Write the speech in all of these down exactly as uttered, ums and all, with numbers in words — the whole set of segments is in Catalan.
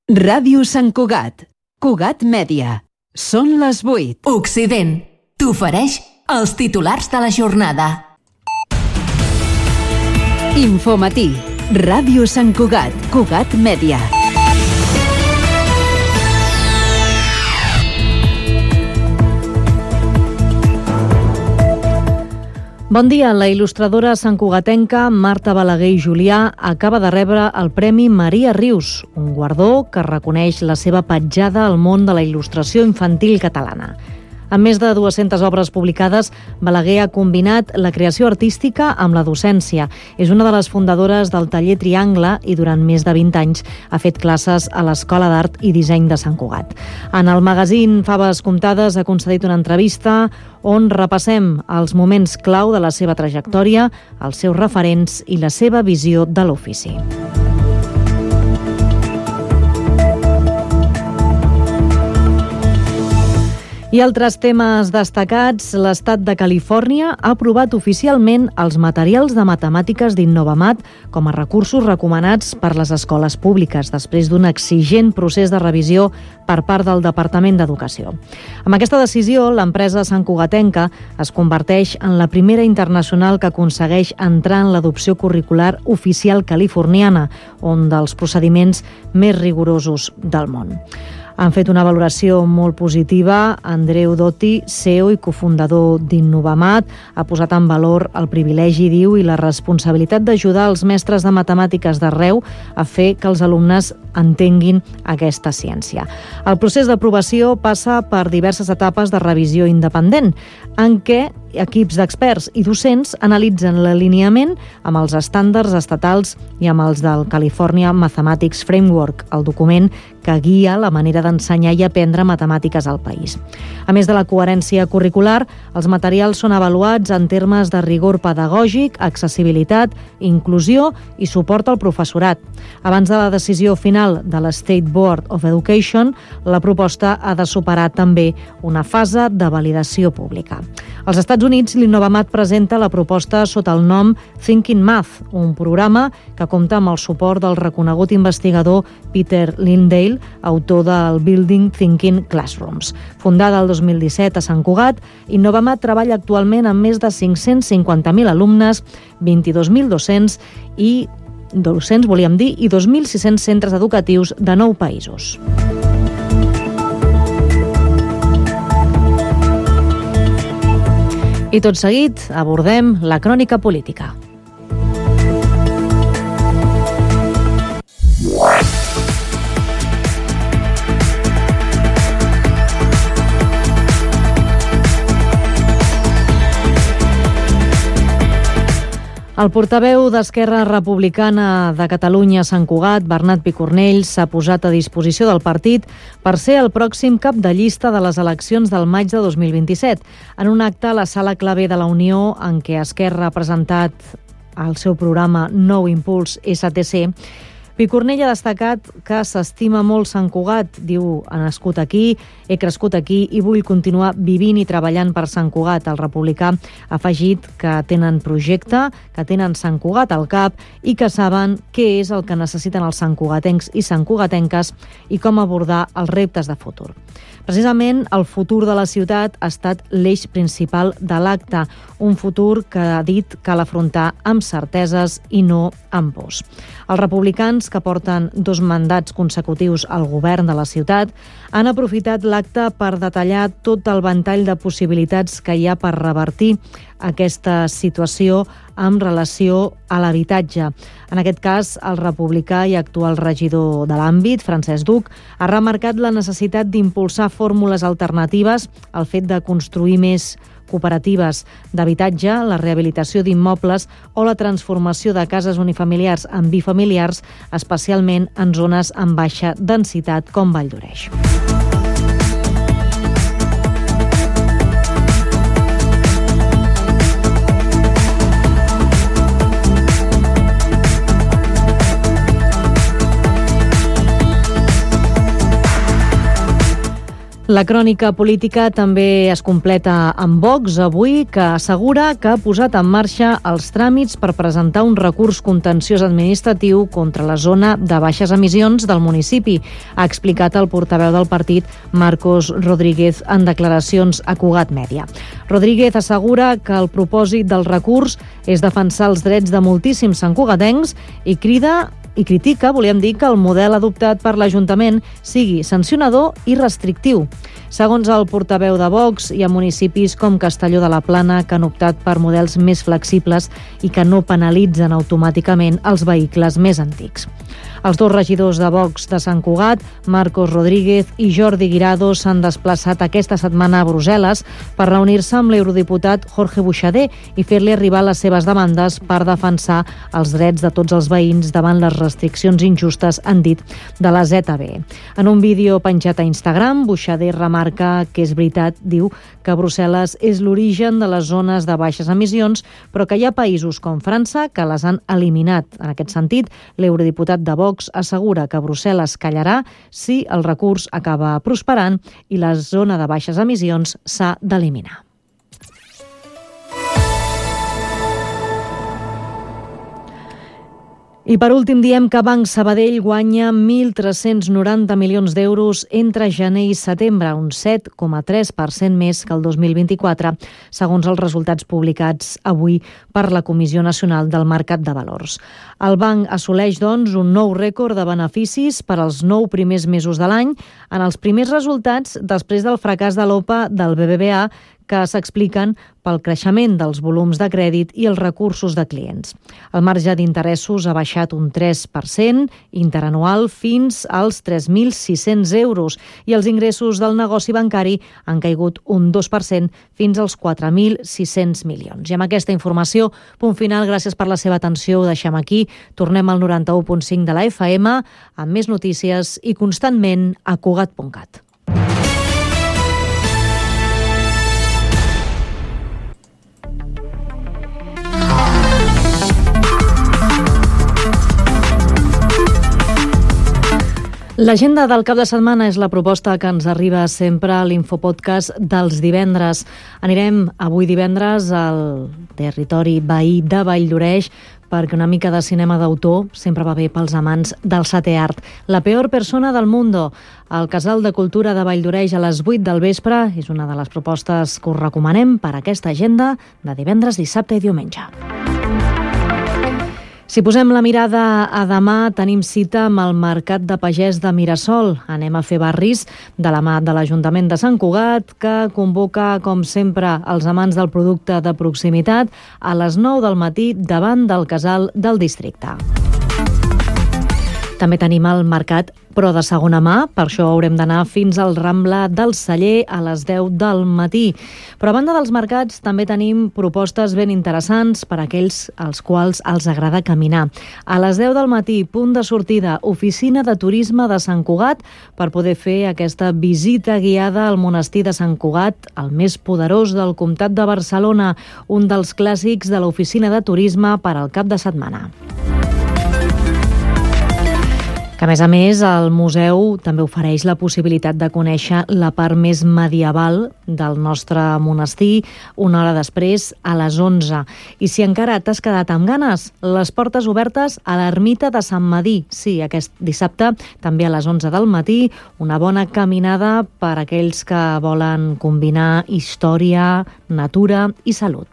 Ràdio Sant Cugat. Cugat Mèdia. Són les vuit. Occident t'ofereix els titulars de la jornada. Infomatí. Ràdio Sant Cugat. Cugat Mèdia. Bon dia. La il·lustradora santcugatenca Marta Balaguer i Julià acaba de rebre el Premi Maria Rius, un guardó que reconeix la seva petjada al món de la il·lustració infantil catalana. Amb més de dues-centes obres publicades, Balaguer ha combinat la creació artística amb la docència. És una de les fundadores del Taller Triangle i durant més de vint anys ha fet classes a l'Escola d'Art i Disseny de Sant Cugat. En el magazín Faves Comptades ha concedit una entrevista on repassem els moments clau de la seva trajectòria, els seus referents i la seva visió de l'ofici. I altres temes destacats. L'Estat de Califòrnia ha aprovat oficialment els materials de matemàtiques d'Innovamat com a recursos recomanats per les escoles públiques, després d'un exigent procés de revisió per part del Departament d'Educació. Amb aquesta decisió, l'empresa santcugatenca es converteix en la primera internacional que aconsegueix entrar en l'adopció curricular oficial californiana, un dels procediments més rigorosos del món. Han fet una valoració molt positiva. Andreu Dotti, C E O i cofundador d'Innovamat, ha posat en valor el privilegi, diu, i la responsabilitat d'ajudar els mestres de matemàtiques d'arreu a fer que els alumnes entenguin aquesta ciència. El procés d'aprovació passa per diverses etapes de revisió independent, en què equips d'experts i docents analitzen l'alineament amb els estàndards estatals i amb els del California Mathematics Framework, el document que guia la manera d'ensenyar i aprendre matemàtiques al país. A més de la coherència curricular, els materials són avaluats en termes de rigor pedagògic, accessibilitat, inclusió i suport al professorat. Abans de la decisió final de la State Board of Education, la proposta ha de superar també una fase de validació pública. Als Estats Units, l'Innovamat presenta la proposta sota el nom Thinking Math, un programa que compta amb el suport del reconegut investigador Peter Lindale, autor del Building Thinking Classrooms. Fundada el dos mil disset a Sant Cugat, Innovamat treballa actualment amb més de cinc-cents cinquanta mil alumnes, vint-i-dos mil docents i docents, volíem dir, i dos mil sis-cents centres educatius de nou països. I tot seguit abordem la crònica política. El portaveu d'Esquerra Republicana de Catalunya a Sant Cugat, Bernat Picornell, s'ha posat a disposició del partit per ser el pròxim cap de llista de les eleccions del maig de dos mil vint-i-set. En un acte a la Sala Clavé de la Unió, en què Esquerra ha presentat el seu programa Nou Impuls S T C, Picornell ha destacat que s'estima molt Sant Cugat. Diu, he nascut aquí, he crescut aquí i vull continuar vivint i treballant per Sant Cugat. El republicà ha afegit que tenen projecte, que tenen Sant Cugat al cap i que saben què és el que necessiten els santcugatencs i santcugatenques i com abordar els reptes de futur. Precisament, el futur de la ciutat ha estat l'eix principal de l'acte, un futur que ha dit cal afrontar amb certeses i no amb pors. Els republicans, que porten dos mandats consecutius al govern de la ciutat, han aprofitat l'acte per detallar tot el ventall de possibilitats que hi ha per revertir aquesta situació amb relació a l'habitatge. En aquest cas, el republicà i actual regidor de l'àmbit, Francesc Duc, ha remarcat la necessitat d'impulsar fórmules alternatives al fet de construir més cooperatives d'habitatge, la rehabilitació d'immobles o la transformació de cases unifamiliars en bifamiliars, especialment en zones amb baixa densitat com Vall d'Oreix. La crònica política també es completa amb Vox avui, que assegura que ha posat en marxa els tràmits per presentar un recurs contenciós administratiu contra la zona de baixes emissions del municipi, ha explicat el portaveu del partit, Marcos Rodríguez, en declaracions a Cugat Mèdia. Rodríguez assegura que el propòsit del recurs és defensar els drets de moltíssims santcugatencs i crida i critica, volíem dir, que el model adoptat per l'Ajuntament sigui sancionador i restrictiu. Segons el portaveu de Vox, hi ha municipis com Castelló de la Plana que han optat per models més flexibles i que no penalitzen automàticament els vehicles més antics. Els dos regidors de Vox de Sant Cugat, Marcos Rodríguez i Jordi Guirado, s'han desplaçat aquesta setmana a Brussel·les per reunir-se amb l'eurodiputat Jorge Buixader i fer-li arribar les seves demandes per defensar els drets de tots els veïns davant les restriccions injustes, han dit, de la Z B. En un vídeo penjat a Instagram, Buixader remarca que és veritat, diu, que Brussel·les és l'origen de les zones de baixes emissions, però que hi ha països com França que les han eliminat. En aquest sentit, l'eurodiputat de Vox assegura que Brussel·les callarà si el recurs acaba prosperant i la zona de baixes emissions s'ha d'eliminar. I per últim diem que Banc Sabadell guanya mil tres-cents noranta milions d'euros entre gener i setembre, un set coma tres per cent més que el dos mil vint-i-quatre, segons els resultats publicats avui per la Comissió Nacional del Mercat de Valors. El banc assoleix, doncs, un nou rècord de beneficis per als nou primers mesos de l'any, en els primers resultats després del fracàs de l'O P A del B B V A, que s'expliquen pel creixement dels volums de crèdit i els recursos de clients. El marge d'interessos ha baixat un tres per cent interanual fins als tres mil sis-cents euros i els ingressos del negoci bancari han caigut un dos per cent fins als quatre mil sis-cents milions. I amb aquesta informació, punt final, gràcies per la seva atenció, ho deixem aquí. Tornem al noranta-u punt cinc de la F M amb més notícies i constantment a Cugat punt cat. L'agenda del cap de setmana és la proposta que ens arriba sempre a l'Infopodcast dels divendres. Anirem avui divendres al territori veí de Valldoreix perquè una mica de cinema d'autor sempre va bé pels amants del setè art. La peor persona del mundo. El Casal de Cultura de Valldoreix a les vuit del vespre és una de les propostes que us recomanem per a aquesta agenda de divendres, dissabte i diumenge. Si posem la mirada a demà, tenim cita amb el Mercat de Pagès de Mirasol. Anem a fer barris de la mà de l'Ajuntament de Sant Cugat, que convoca, com sempre, els amants del producte de proximitat a les nou del matí davant del Casal del Districte. També tenim el mercat, però de segona mà, per això haurem d'anar fins al Rambla del Celler a les deu del matí. Però a banda dels mercats també tenim propostes ben interessants per a aquells als quals els agrada caminar. A les deu del matí, punt de sortida, oficina de turisme de Sant Cugat, per poder fer aquesta visita guiada al monestir de Sant Cugat, el més poderós del Comtat de Barcelona, un dels clàssics de l'oficina de turisme per al cap de setmana. Que, a més a més, el museu també ofereix la possibilitat de conèixer la part més medieval del nostre monestir una hora després, a les onze. I si encara t'has quedat amb ganes, les portes obertes a l'ermita de Sant Medir. Sí, aquest dissabte, també a les onze del matí, una bona caminada per a aquells que volen combinar història, natura i salut.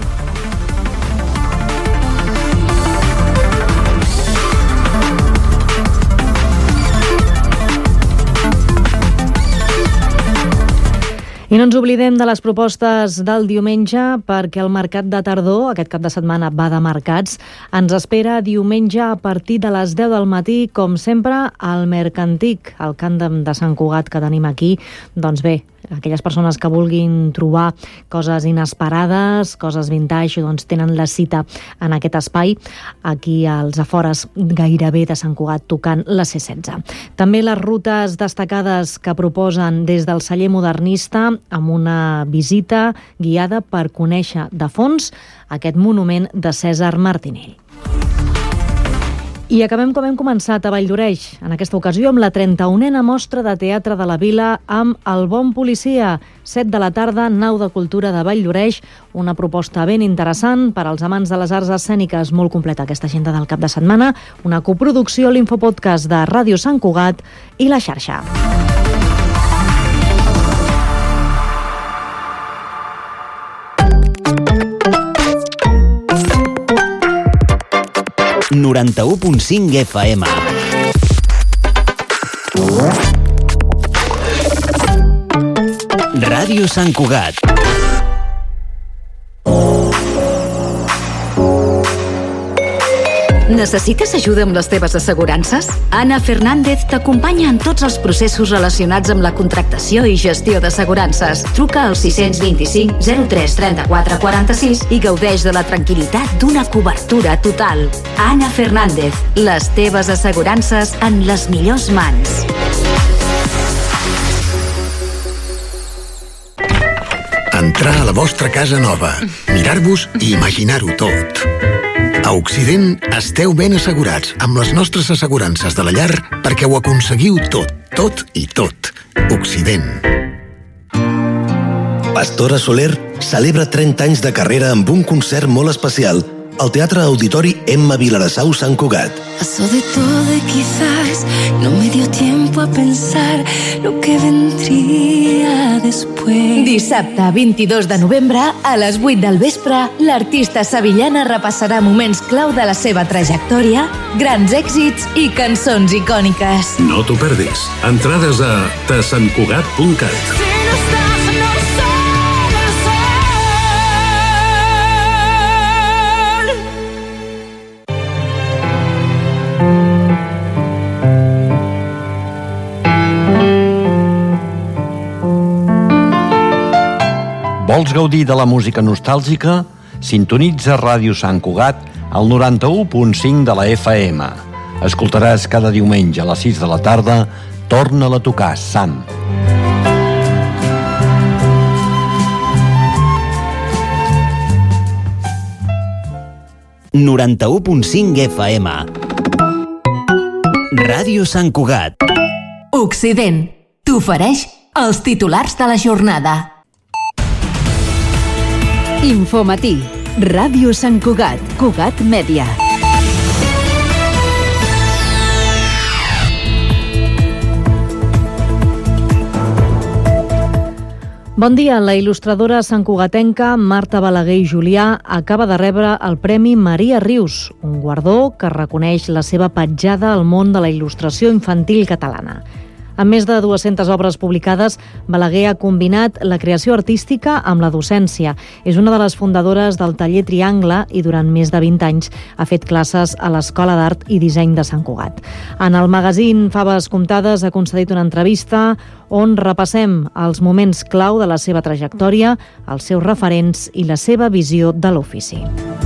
I no ens oblidem de les propostes del diumenge perquè el mercat de tardor, aquest cap de setmana va de mercats, ens espera diumenge a partir de les deu del matí, com sempre, al Mercantic, el càndem de Sant Cugat que tenim aquí. Doncs bé, aquelles persones que vulguin trobar coses inesperades, coses vintage, doncs tenen la cita en aquest espai, aquí als afores gairebé de Sant Cugat, tocant la C setze. També les rutes destacades que proposen des del celler modernista amb una visita guiada per conèixer de fons aquest monument de Cèsar Martinell. I acabem com hem començat, a Valldoreix, en aquesta ocasió amb la trenta-unena mostra de teatre de la Vila amb El bon policia. set de la tarda, Nau de Cultura de Valldoreix, una proposta ben interessant per als amants de les arts escèniques, molt completa aquesta agenda del cap de setmana, una coproducció, l'Infopodcast de Ràdio Sant Cugat i La Xarxa. noranta-u punt cinc F M. Ràdio Sant Cugat. Necessites ajuda amb les teves assegurances? Anna Fernández t'acompanya en tots els processos relacionats amb la contractació i gestió d'assegurances. Truca al sis vint-i-cinc zero tres trenta-quatre quaranta-sis i gaudeix de la tranquil·litat d'una cobertura total. Anna Fernández, les teves assegurances en les millors mans. Entrar a la vostra casa nova, mirar-vos i imaginar-ho tot. A Occident esteu ben assegurats amb les nostres assegurances de la llar perquè ho aconseguiu tot, tot i tot. Occident. Pastora Soler celebra trenta anys de carrera amb un concert molt especial al Teatre Auditori Emma Vilarassau Sant Cugat. Pasó de todo y quizás no me dio tiempo a pensar lo que vendría después. Dissabte vint-i-dos de novembre, a les vuit del vespre, l'artista sevillana repassarà moments clau de la seva trajectòria, grans èxits i cançons icòniques. No t'ho perdis. Entrades a tasantcugat punt cat. Vols gaudir de la música nostàlgica? Sintonitza Ràdio Sant Cugat al noranta-u punt cinc de la F M. Escoltaràs cada diumenge a les sis de la tarda Torna-la a tocar, Sam. noranta-u punt cinc F M. Ràdio Sant Cugat. Occident t'ofereix els titulars de la jornada. Infomatí. Ràdio Sant Cugat. Cugat Mèdia. Bon dia. La il·lustradora santcugatenca Marta Balaguer i Julià acaba de rebre el Premi Maria Rius, un guardó que reconeix la seva petjada al món de la il·lustració infantil catalana. Amb més de dues-centes obres publicades, Balaguer ha combinat la creació artística amb la docència. És una de les fundadores del taller Triangle i durant més de vint anys ha fet classes a l'Escola d'Art i Disseny de Sant Cugat. En el magazín Faves Comptades ha concedit una entrevista on repassem els moments clau de la seva trajectòria, els seus referents i la seva visió de l'ofici.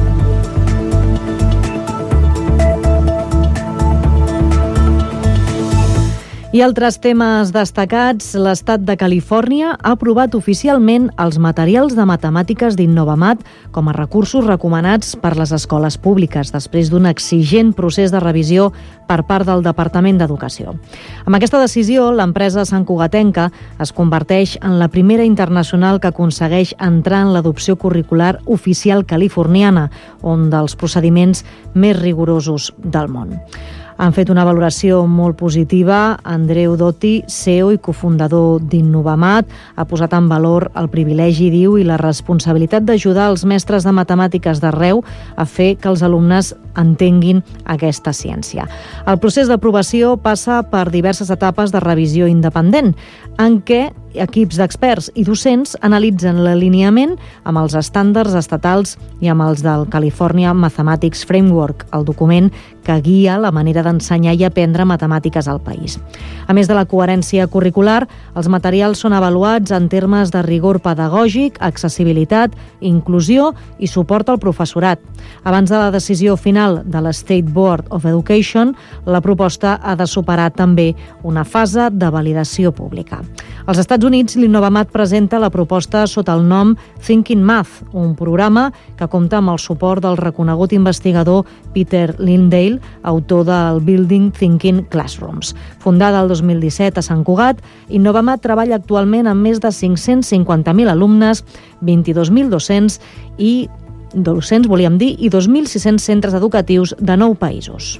I altres temes destacats. L'Estat de Califòrnia ha aprovat oficialment els materials de matemàtiques d'Innovamat com a recursos recomanats per les escoles públiques, després d'un exigent procés de revisió per part del Departament d'Educació. Amb aquesta decisió, l'empresa santcugatenca es converteix en la primera internacional que aconsegueix entrar en l'adopció curricular oficial californiana, un dels procediments més rigorosos del món. Han fet una valoració molt positiva. Andreu Dotti, C E O i cofundador d'Innovamat, ha posat en valor el privilegi, diu, i la responsabilitat d'ajudar els mestres de matemàtiques d'arreu a fer que els alumnes entenguin aquesta ciència. El procés d'aprovació passa per diverses etapes de revisió independent, en què equips d'experts i docents analitzen l'alineament amb els estàndards estatals i amb els del California Mathematics Framework, el document que guia la manera d'ensenyar i aprendre matemàtiques al país. A més de la coherència curricular, els materials són avaluats en termes de rigor pedagògic, accessibilitat, inclusió i suport al professorat. Abans de la decisió final de la State Board of Education, la proposta ha de superar també una fase de validació pública. Als Estats Units, l'Innovamat presenta la proposta sota el nom Thinking Math, un programa que compta amb el suport del reconegut investigador Peter Lindale autor del Building Thinking Classrooms. Fundada el dos mil disset a Sant Cugat, Innovamat treballa actualment amb més de cinc-cents cinquanta mil alumnes, vint-i-dos mil docents i docents, volíem dir, i dos mil sis-cents centres educatius de nou països.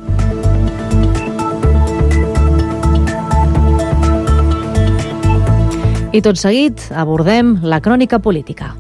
I tot seguit abordem la crònica política.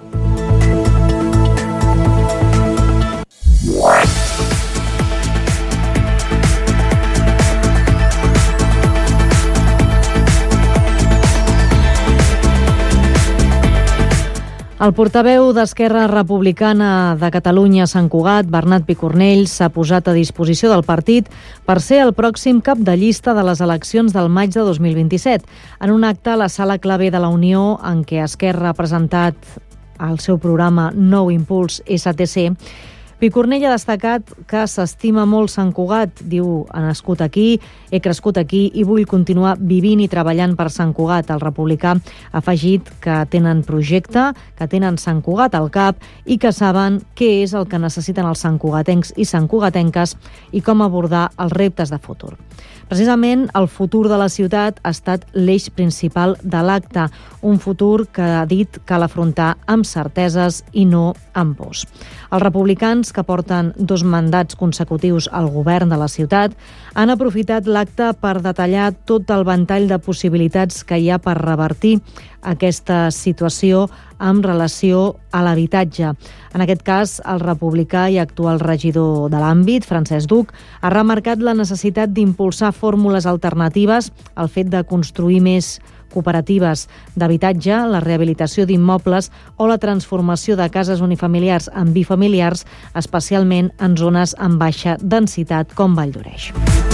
El portaveu d'Esquerra Republicana de Catalunya a Sant Cugat, Bernat Picornell, s'ha posat a disposició del partit per ser el pròxim cap de llista de les eleccions del maig de dos mil vint-i-set. En un acte a la Sala Clavé de la Unió, en què Esquerra ha presentat el seu programa Nou Impuls S T C, Picornell ha destacat que s'estima molt Sant Cugat. Diu, he nascut aquí, he crescut aquí i vull continuar vivint i treballant per Sant Cugat. El republicà ha afegit que tenen projecte, que tenen Sant Cugat al cap i que saben què és el que necessiten els santcugatencs i santcugatenques i com abordar els reptes de futur. Precisament, el futur de la ciutat ha estat l'eix principal de l'acte, un futur que ha dit cal afrontar amb certeses i no amb pors. Els republicans, que porten dos mandats consecutius al govern de la ciutat, han aprofitat l'acte per detallar tot el ventall de possibilitats que hi ha per revertir aquesta situació amb relació a l'habitatge. En aquest cas, el republicà i actual regidor de l'àmbit, Francesc Duc, ha remarcat la necessitat d'impulsar fórmules alternatives al fet de construir més cooperatives d'habitatge, la rehabilitació d'immobles o la transformació de cases unifamiliars en bifamiliars, especialment en zones amb baixa densitat com Valldoreix.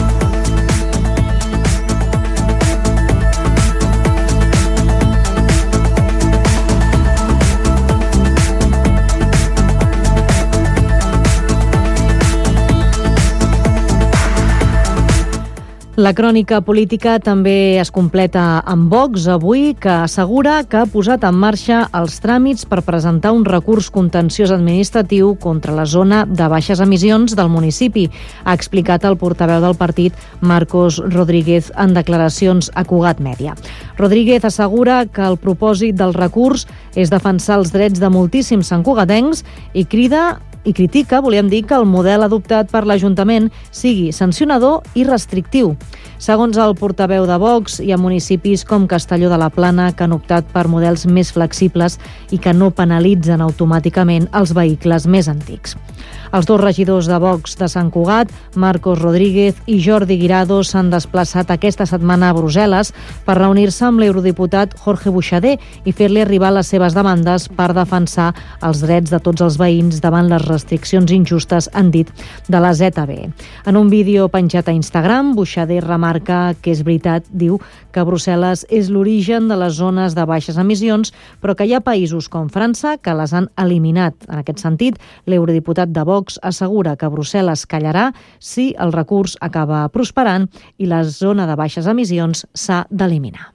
La crònica política també es completa amb Vox avui, que assegura que ha posat en marxa els tràmits per presentar un recurs contenciós administratiu contra la zona de baixes emissions del municipi, ha explicat el portaveu del partit, Marcos Rodríguez, en declaracions a Cugat Mèdia. Rodríguez assegura que el propòsit del recurs és defensar els drets de moltíssims santcugatencs i crida i critica, volíem dir, que el model adoptat per l'Ajuntament sigui sancionador i restrictiu. Segons el portaveu de Vox, hi ha municipis com Castelló de la Plana que han optat per models més flexibles i que no penalitzen automàticament els vehicles més antics. Els dos regidors de Vox de Sant Cugat, Marcos Rodríguez i Jordi Guirado, s'han desplaçat aquesta setmana a Brussel·les per reunir-se amb l'eurodiputat Jorge Buixader i fer-li arribar les seves demandes per defensar els drets de tots els veïns davant les restriccions injustes, han dit, de la Z B. En un vídeo penjat a Instagram, Buixader remarca que és veritat, diu, que Brussel·les és l'origen de les zones de baixes emissions, però que hi ha països com França que les han eliminat. En aquest sentit, l'eurodiputat de Vox assegura que Brussel·les callarà si el recurs acaba prosperant i la zona de baixes emissions s'ha d'eliminar.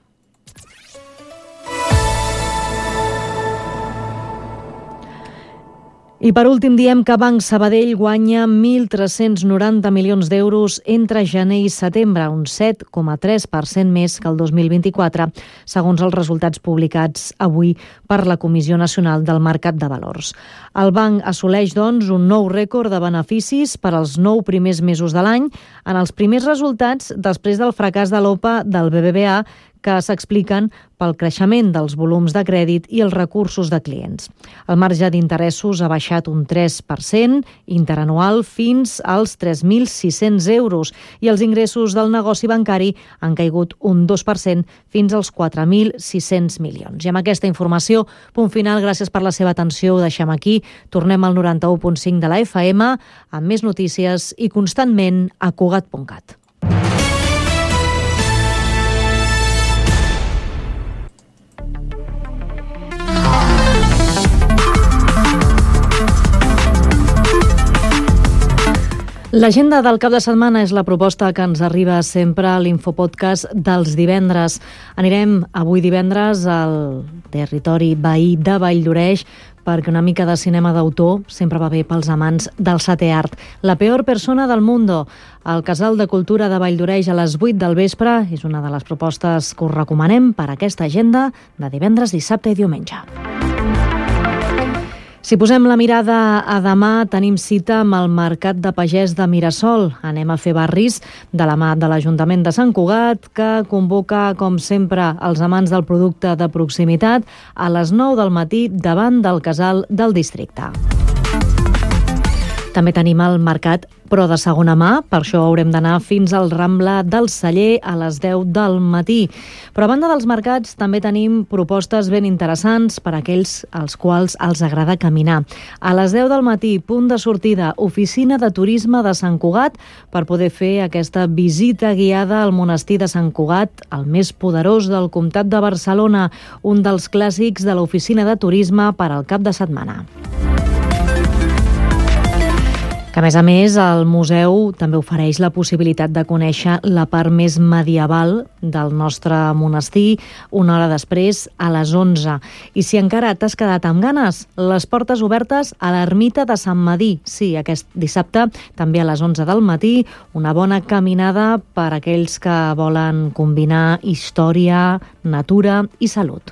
I per últim diem que Banc Sabadell guanya mil tres-cents noranta milions d'euros entre gener i setembre, un set coma tres per cent més que el dos mil vint-i-quatre, segons els resultats publicats avui per la Comissió Nacional del Mercat de Valors. El banc assoleix, doncs, un nou rècord de beneficis per als nou primers mesos de l'any, en els primers resultats després del fracàs de l'O P A del B B V A, que s'expliquen pel creixement dels volums de crèdit i els recursos de clients. El marge d'interessos ha baixat un tres per cent interanual fins als tres mil sis-cents euros i els ingressos del negoci bancari han caigut un dos per cent fins als quatre mil sis-cents milions. I amb aquesta informació, punt final, gràcies per la seva atenció, ho deixem aquí. Tornem al noranta-u punt cinc de la F M amb més notícies i constantment a Cugat punt cat. L'agenda del cap de setmana és la proposta que ens arriba sempre a l'Infopodcast dels divendres. Anirem avui divendres al territori veí de Valldoreix perquè una mica de cinema d'autor sempre va bé pels amants del setè art. La peor persona del mundo. El Casal de Cultura de Valldoreix a les vuit del vespre és una de les propostes que us recomanem per a aquesta agenda de divendres, dissabte i diumenge. Si posem la mirada a demà, tenim cita amb el Mercat de Pagès de Mirasol. Anem a fer barris de la mà de l'Ajuntament de Sant Cugat, que convoca, com sempre, els amants del producte de proximitat a les nou del matí davant del Casal del Districte. També tenim el mercat, però de segona mà, per això haurem d'anar fins al Rambla del Celler a les deu del matí. Però a banda dels mercats també tenim propostes ben interessants per a aquells als quals els agrada caminar. A les deu del matí, punt de sortida, oficina de turisme de Sant Cugat, per poder fer aquesta visita guiada al monestir de Sant Cugat, el més poderós del Comtat de Barcelona, un dels clàssics de l'oficina de turisme per al cap de setmana. Que, a més a més, el museu també ofereix la possibilitat de conèixer la part més medieval del nostre monestir una hora després, a les onze. I si encara t'has quedat amb ganes, les portes obertes a l'ermita de Sant Medir. Sí, aquest dissabte, també a les onze del matí, una bona caminada per a aquells que volen combinar història, natura i salut.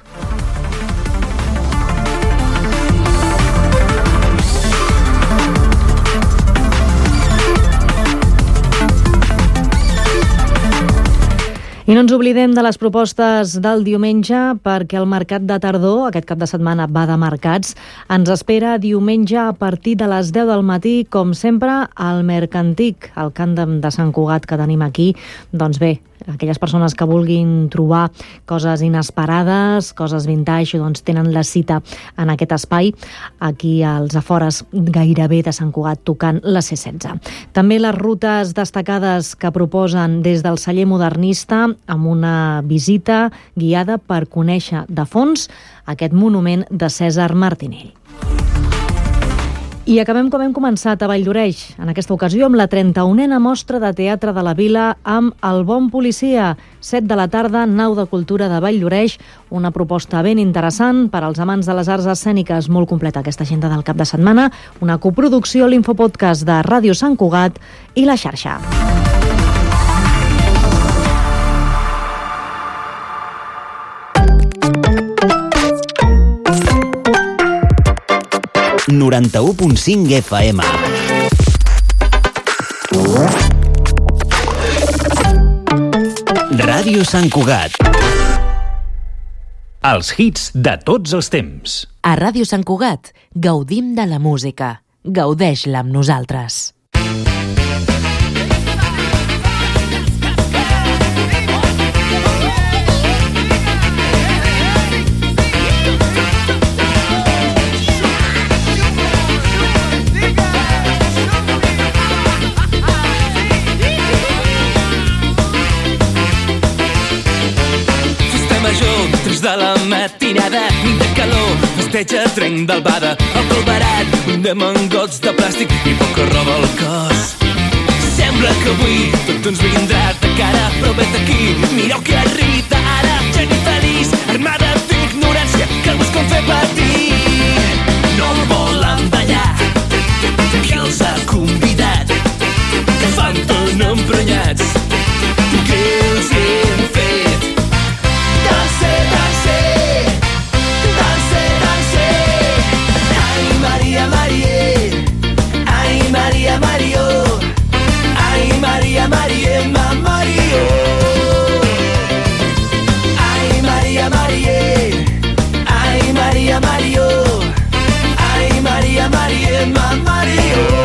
I no ens oblidem de les propostes del diumenge perquè el mercat de tardor, aquest cap de setmana va de mercats, ens espera diumenge a partir de les deu del matí, com sempre, al Mercantic, el càndem de Sant Cugat que tenim aquí. Doncs bé, aquelles persones que vulguin trobar coses inesperades, coses vintage, doncs tenen la cita en aquest espai, aquí als afores gairebé de Sant Cugat, tocant la C setze. També les rutes destacades que proposen des del celler modernista, amb una visita guiada per conèixer de fons aquest monument de Cèsar Martinell. I acabem com hem començat, a Valldoreix, en aquesta ocasió amb la trenta-unena mostra de teatre de la vila amb El bon policia. set de la tarda, nau de cultura de Valldoreix, una proposta ben interessant per als amants de les arts escèniques, molt completa aquesta agenda del cap de setmana, una coproducció, l'Infopodcast de Ràdio Sant Cugat i La Xarxa. noranta-u punt cinc F M. Ràdio Sant Cugat. Els hits de tots els temps. A Ràdio Sant Cugat gaudim de la música. Gaudeix-la amb nosaltres. De la matinada, nit de calor, festeja trenc d'albada, el col barat, de mangots de plàstic i poca roba al cos. Sembla que avui tot ens vindrà de cara, però vet aquí, mireu que arriba ara, gent feliç, armada d'ignorància, que busquen fer patir. No el volen ballar, qui els ha convidat, que fan tan emprenyats, què els hem fet? Danse, danse, danse, danse. Ai, Maria, Maria, ai, Maria, Mario, ai, Maria, Maria, ma Mario. Ai, Maria, Maria, ai, Maria, Mario, ai, Maria, Maria, ma Mario.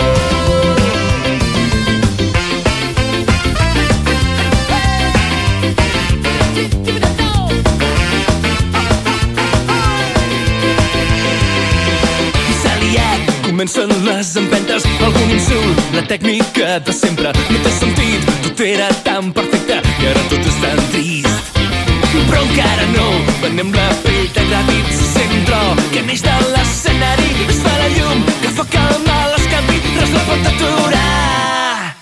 Comencen les empentes, algun insult, la tècnica de sempre no té sentit, tot era tan perfecte i ara tot és tan trist. Però encara no, venem la pell de gràvid, se sent tro que neix de l'escenari, es fa la llum que fa calmar l'escampi, res no pot aturar.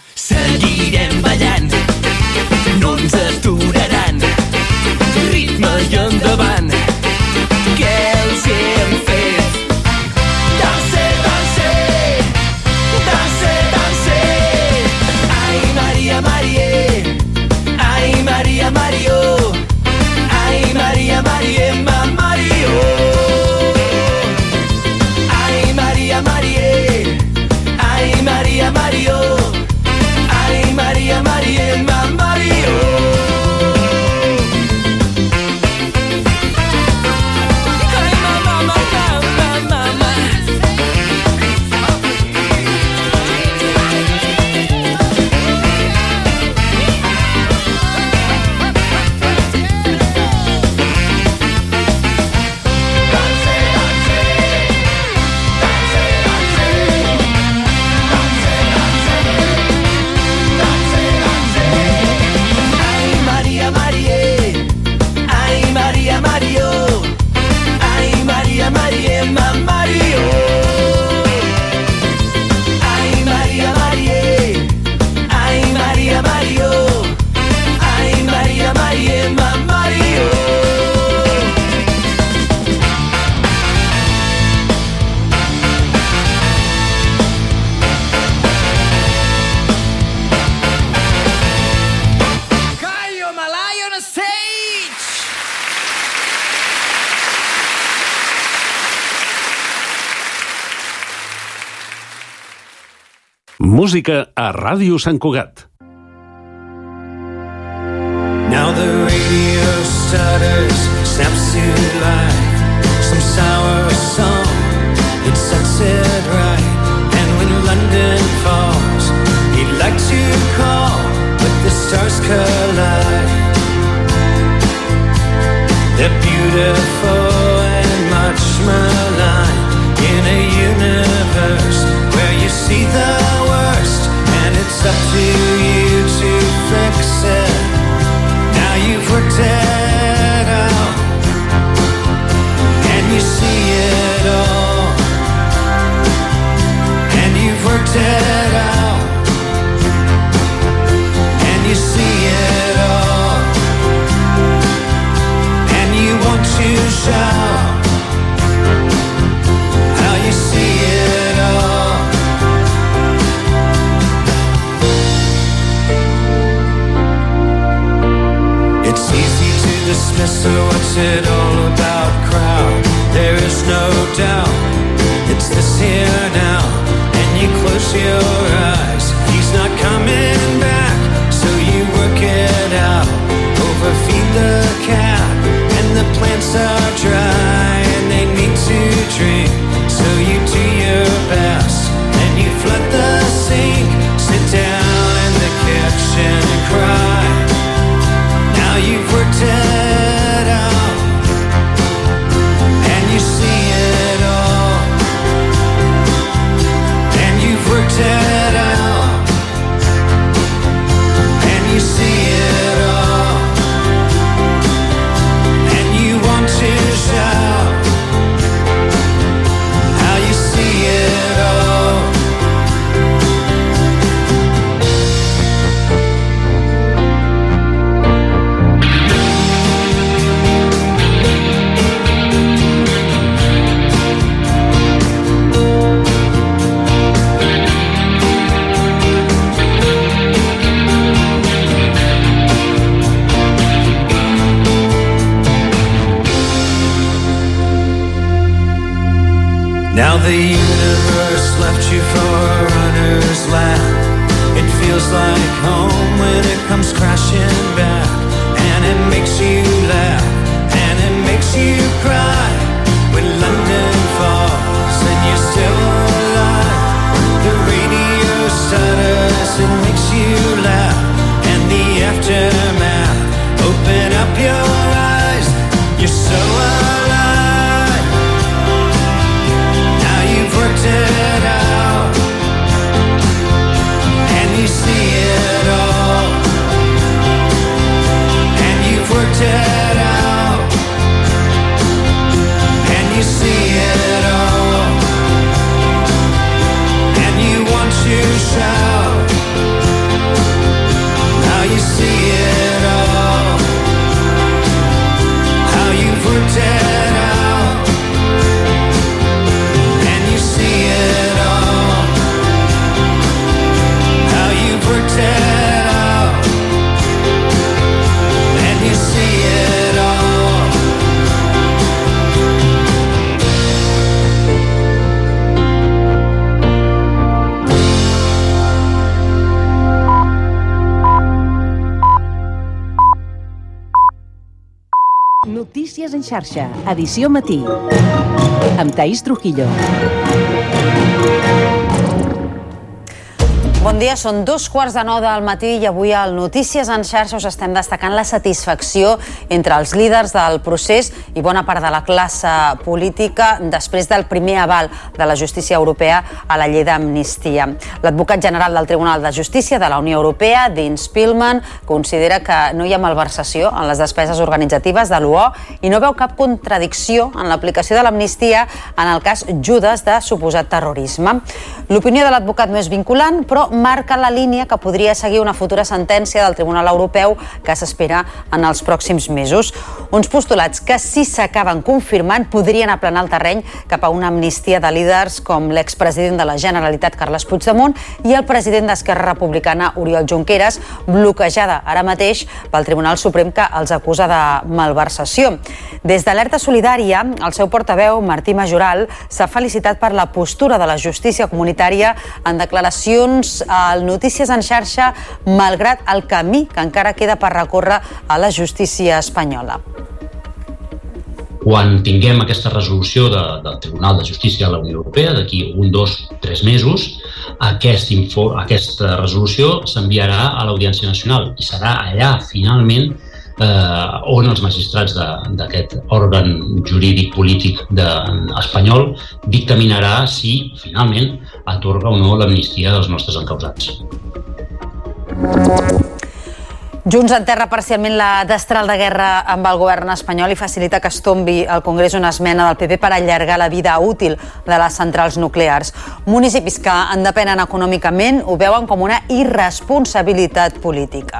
Música a Ràdio Sant Cugat. Now the radio stutters, snaps to life. Some sour song, it sets it right. And when London falls, he'd like to call, but the stars collide. They're beautiful and much maligned in a universe where you see the worst, and it's up to you to fix it. Now you've worked it out, and you see it all, and you've worked it out, and you see it all, and you want to shout how you see it all. It's easy to dismiss a what's it all about crowd. There is no doubt it's this here now, and you close your eyes. He's not coming back, so you work it out. Overfeed the cat, and the plants are dry, and they need to drink. So you do your best, and you flood the sink. Sit down in the kitchen and cry. Now you've worked it out, and you see it all, and you've worked it out, and you see it all, and you want to shout how you see it all. Now the universe left you for a runner's lap. It feels like home when it comes crashing back, and it makes you laugh, and it makes you cry. When London falls and you're still alive, the radio stutters, it makes you laugh, and the aftermath, open up your eyes, you're so alive. Worked it out, and you see it all, and you've worked it out, and you see it all, and you want to shout how you see it all, how you've worked it out. See it all, how you've worked it out, and you see it all. Notícies en xarxa, edició matí, amb Taís Trujillo. Bon dia, són dos quarts de nou del matí i avui al Notícies en xarxa us estem destacant la satisfacció entre els líders del procés i bona part de la classe política després del primer aval de la justícia europea a la llei d'amnistia. L'advocat general del Tribunal de Justícia de la Unió Europea, Dean Spillman, considera que no hi ha malversació en les despeses organitzatives de l'U O i no veu cap contradicció en l'aplicació de l'amnistia en el cas Judes de suposat terrorisme. L'opinió de l'advocat no és vinculant, però marca la línia que podria seguir una futura sentència del Tribunal Europeu que s'espera en els pròxims mesos. Uns postulats que, si s'acaben confirmant, podrien aplanar el terreny cap a una amnistia de líders com l'expresident de la Generalitat, Carles Puigdemont, i el president d'Esquerra Republicana, Oriol Junqueras, bloquejada ara mateix pel Tribunal Suprem que els acusa de malversació. Des d'Alerta Solidària, el seu portaveu, Martí Majoral, s'ha felicitat per la postura de la justícia comunitària en declaracions al Notícies en xarxa, malgrat el camí que encara queda per recórrer a la justícia espanyola. Quan tinguem aquesta resolució de, del Tribunal de Justícia de la Unió Europea, d'aquí un, dos, tres mesos, aquest info, aquesta resolució s'enviarà a l'Audiència Nacional i serà allà, finalment, eh, on els magistrats d'aquest òrgan jurídic polític de, espanyol dictaminarà si, finalment, atorga o no l'amnistia dels nostres encausats. Junts enterra parcialment la destral de guerra amb el govern espanyol i facilita que es tombi al Congrés una esmena del P P per allargar la vida útil de les centrals nuclears. Municipis que en depenen econòmicament ho veuen com una irresponsabilitat política.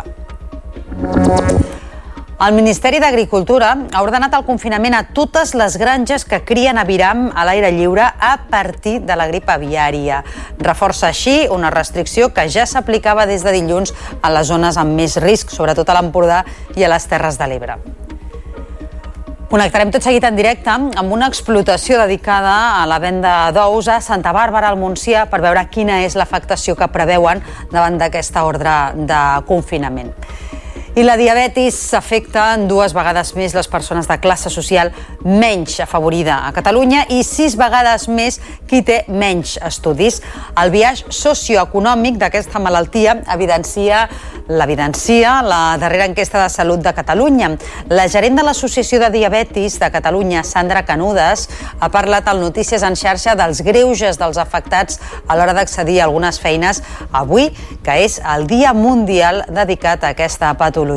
El Ministeri d'Agricultura ha ordenat el confinament a totes les granges que crien aviram a l'aire lliure a partir de la grip aviària. Reforça així una restricció que ja s'aplicava des de dilluns a les zones amb més risc, sobretot a l'Empordà i a les Terres de l'Ebre. Connectarem tot seguit en directe amb una explotació dedicada a la venda d'ous a Santa Bàrbara, al Montsià, per veure quina és l'afectació que preveuen davant d'aquesta ordre de confinament. I la diabetis afecta dues vegades més les persones de classe social menys afavorida a Catalunya i sis vegades més qui té menys estudis. El biaix socioeconòmic d'aquesta malaltia evidencia l'evidencia la darrera enquesta de salut de Catalunya. La gerent de l'Associació de Diabetis de Catalunya, Sandra Canudes, ha parlat al Notícies en xarxa dels greuges dels afectats a l'hora d'accedir a algunes feines avui, que és el Dia Mundial dedicat a aquesta patologia.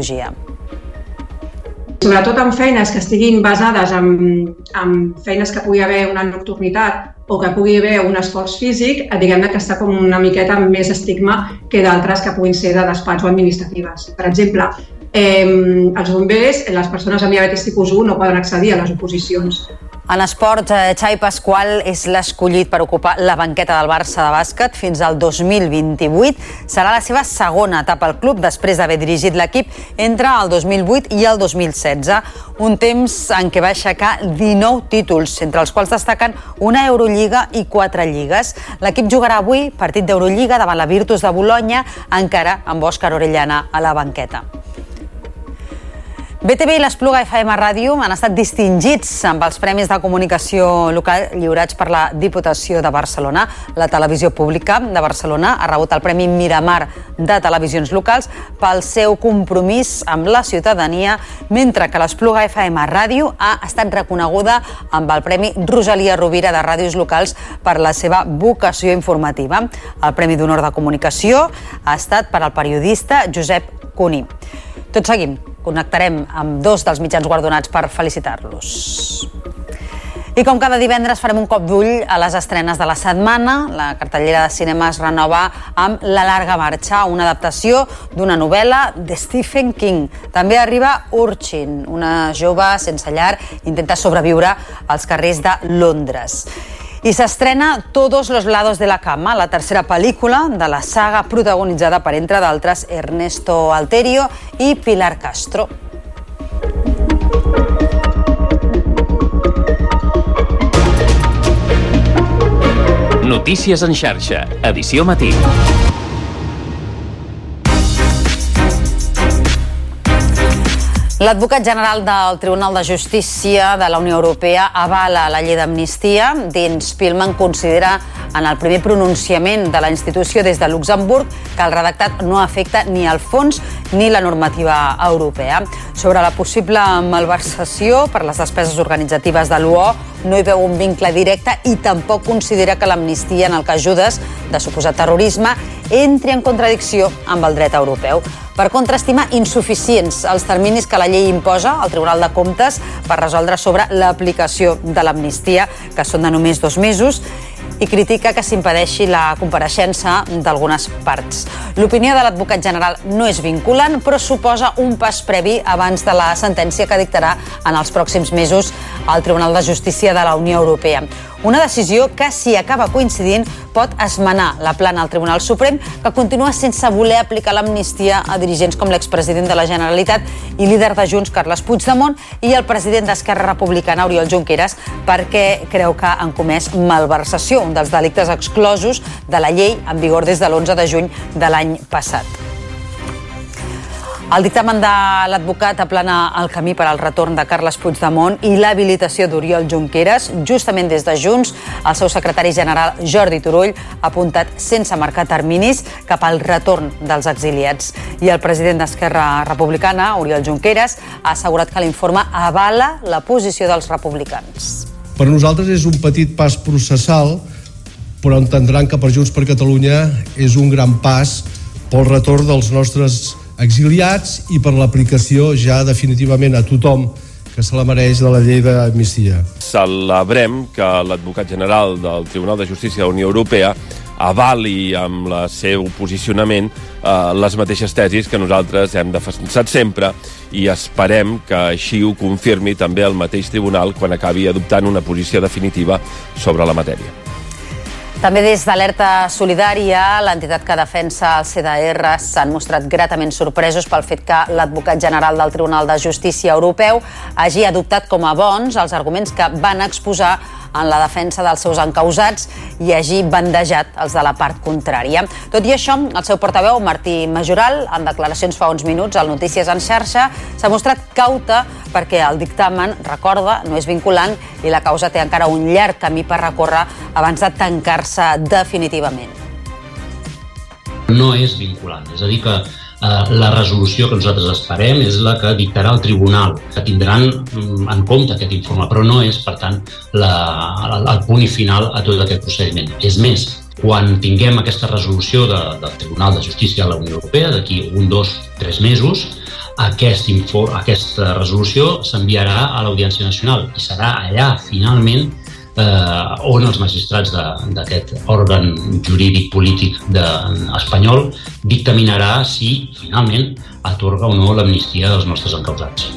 Sobretot en feines que estiguin basades en, en feines que pugui haver una nocturnitat o que pugui haver un esforç físic, diguem-ne que està com una miqueta amb més estigma que d'altres que puguin ser de despatx o administratives. Per exemple, eh, els bombers, les persones amb diabetis tipus u no poden accedir a les oposicions. En esports, Xavi Pasqual és l'escollit per ocupar la banqueta del Barça de bàsquet fins al dos mil vint-i-vuit. Serà la seva segona etapa al club després d'haver dirigit l'equip entre el dos mil vuit i el dos mil setze. Un temps en què va aixecar dinou títols, entre els quals destaquen una Eurolliga i quatre lligues. L'equip jugarà avui partit d'Eurolliga davant la Virtus de Bolonya, encara amb Òscar Orellana a la banqueta. B T V i l'Espluga F M Ràdio han estat distingits amb els Premis de Comunicació Local lliurats per la Diputació de Barcelona. La Televisió Pública de Barcelona ha rebut el Premi Miramar de Televisions Locals pel seu compromís amb la ciutadania, mentre que l'Espluga F M Ràdio ha estat reconeguda amb el Premi Rosalia Rovira de Ràdios Locals per la seva vocació informativa. El Premi d'Honor de Comunicació ha estat per al periodista Josep Cuní. Tot seguim, connectarem amb dos dels mitjans guardonats per felicitar-los. I com cada divendres farem un cop d'ull a les estrenes de la setmana. La cartellera de cinema es renova amb La Larga Marxa, una adaptació d'una novel·la de Stephen King. També arriba Urchin, una jove sense llar, intenta sobreviure als carrers de Londres. I s'estrena Todos los lados de la cama, la tercera pel·lícula de la saga protagonitzada per, entre d'altres, Ernesto Alterio i Pilar Castro. Notícies en xarxa, edició matí. L'advocat general del Tribunal de Justícia de la Unió Europea avala la llei d'amnistia. Dins Spillman considera en el primer pronunciament de la institució des de Luxemburg que el redactat no afecta ni el fons ni la normativa europea. Sobre la possible malversació per les despeses organitzatives de l'U O no hi veu un vincle directe i tampoc considera que l'amnistia en el cas Judes, de suposat terrorisme, entri en contradicció amb el dret europeu. Per contra, estima insuficients els terminis que la llei imposa al Tribunal de Comptes per resoldre sobre l'aplicació de l'amnistia, que són de només dos mesos, i critica que s'impedeixi la compareixença d'algunes parts. L'opinió de l'advocat general no és vinculant, però suposa un pas previ abans de la sentència que dictarà en els pròxims mesos al Tribunal de Justícia de la Unió Europea. Una decisió que, si acaba coincidint, pot esmenar la plana al Tribunal Suprem, que continua sense voler aplicar l'amnistia a dirigents com l'expresident de la Generalitat i líder de Junts, Carles Puigdemont, i el president d'Esquerra Republicana, Oriol Junqueras, perquè creu que han comès malversació, un dels delictes exclosos de la llei en vigor des de l'onze de juny de l'any passat. El dictamen de l'advocat aplana el camí per al retorn de Carles Puigdemont i l'habilitació d'Oriol Junqueras. Justament des de Junts, el seu secretari general, Jordi Turull, ha apuntat sense marcar terminis cap al retorn dels exiliats. I el president d'Esquerra Republicana, Oriol Junqueras, ha assegurat que l'informe avala la posició dels republicans. Per nosaltres és un petit pas processal, però entendran que per Junts per Catalunya és un gran pas pel retorn dels nostres exiliats i per l'aplicació ja definitivament a tothom que se la mereix de la llei d'amnistia. Celebrem que l'advocat general del Tribunal de Justícia de la Unió Europea avali amb el seu posicionament eh, les mateixes tesis que nosaltres hem defensat sempre i esperem que així ho confirmi també el mateix tribunal quan acabi adoptant una posició definitiva sobre la matèria. També des d'Alerta Solidària, l'entitat que defensa el C D R s'han mostrat gratament sorpresos pel fet que l'advocat general del Tribunal de Justícia Europeu hagi adoptat com a bons els arguments que van exposar en la defensa dels seus encausats i hagi bandejat els de la part contrària. Tot i això, el seu portaveu, Martí Majoral, en declaracions fa uns minuts al Notícies en xarxa, s'ha mostrat cauta perquè el dictamen, recorda, no és vinculant i la causa té encara un llarg camí per recórrer abans de tancar-se definitivament. No és vinculant, és a dir que Uh, la resolució que nosaltres esperem és la que dictarà el tribunal, que tindran en compte aquest informe, però no és, per tant, la, el, el punt i final a tot aquest procediment. És més, quan tinguem aquesta resolució de, del Tribunal de Justícia de la Unió Europea, d'aquí un, dos, tres mesos, aquest informe, aquesta resolució s'enviarà a l'Audiència Nacional i serà allà, finalment, Eh, on els magistrats d'aquest òrgan jurídic polític de, espanyol dictaminarà si finalment atorga o no l'amnistia als nostres encausats.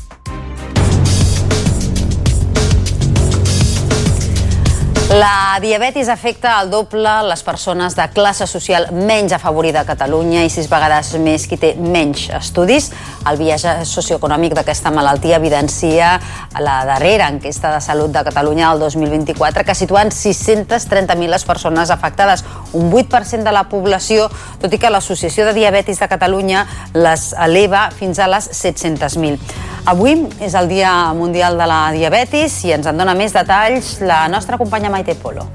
La diabetis afecta al doble les persones de classe social menys afavorida a Catalunya i sis vegades més qui té menys estudis. El biaix socioeconòmic d'aquesta malaltia evidencia la darrera enquesta de salut de Catalunya del dos mil vint-i-quatre, que situa en sis-centes trenta mil les persones afectades, un vuit per cent de la població, tot i que l'Associació de Diabetis de Catalunya les eleva fins a les set-centes mil. Avui és el Dia Mundial de la Diabetis i ens en dona més detalls la nostra companya Maite Polo.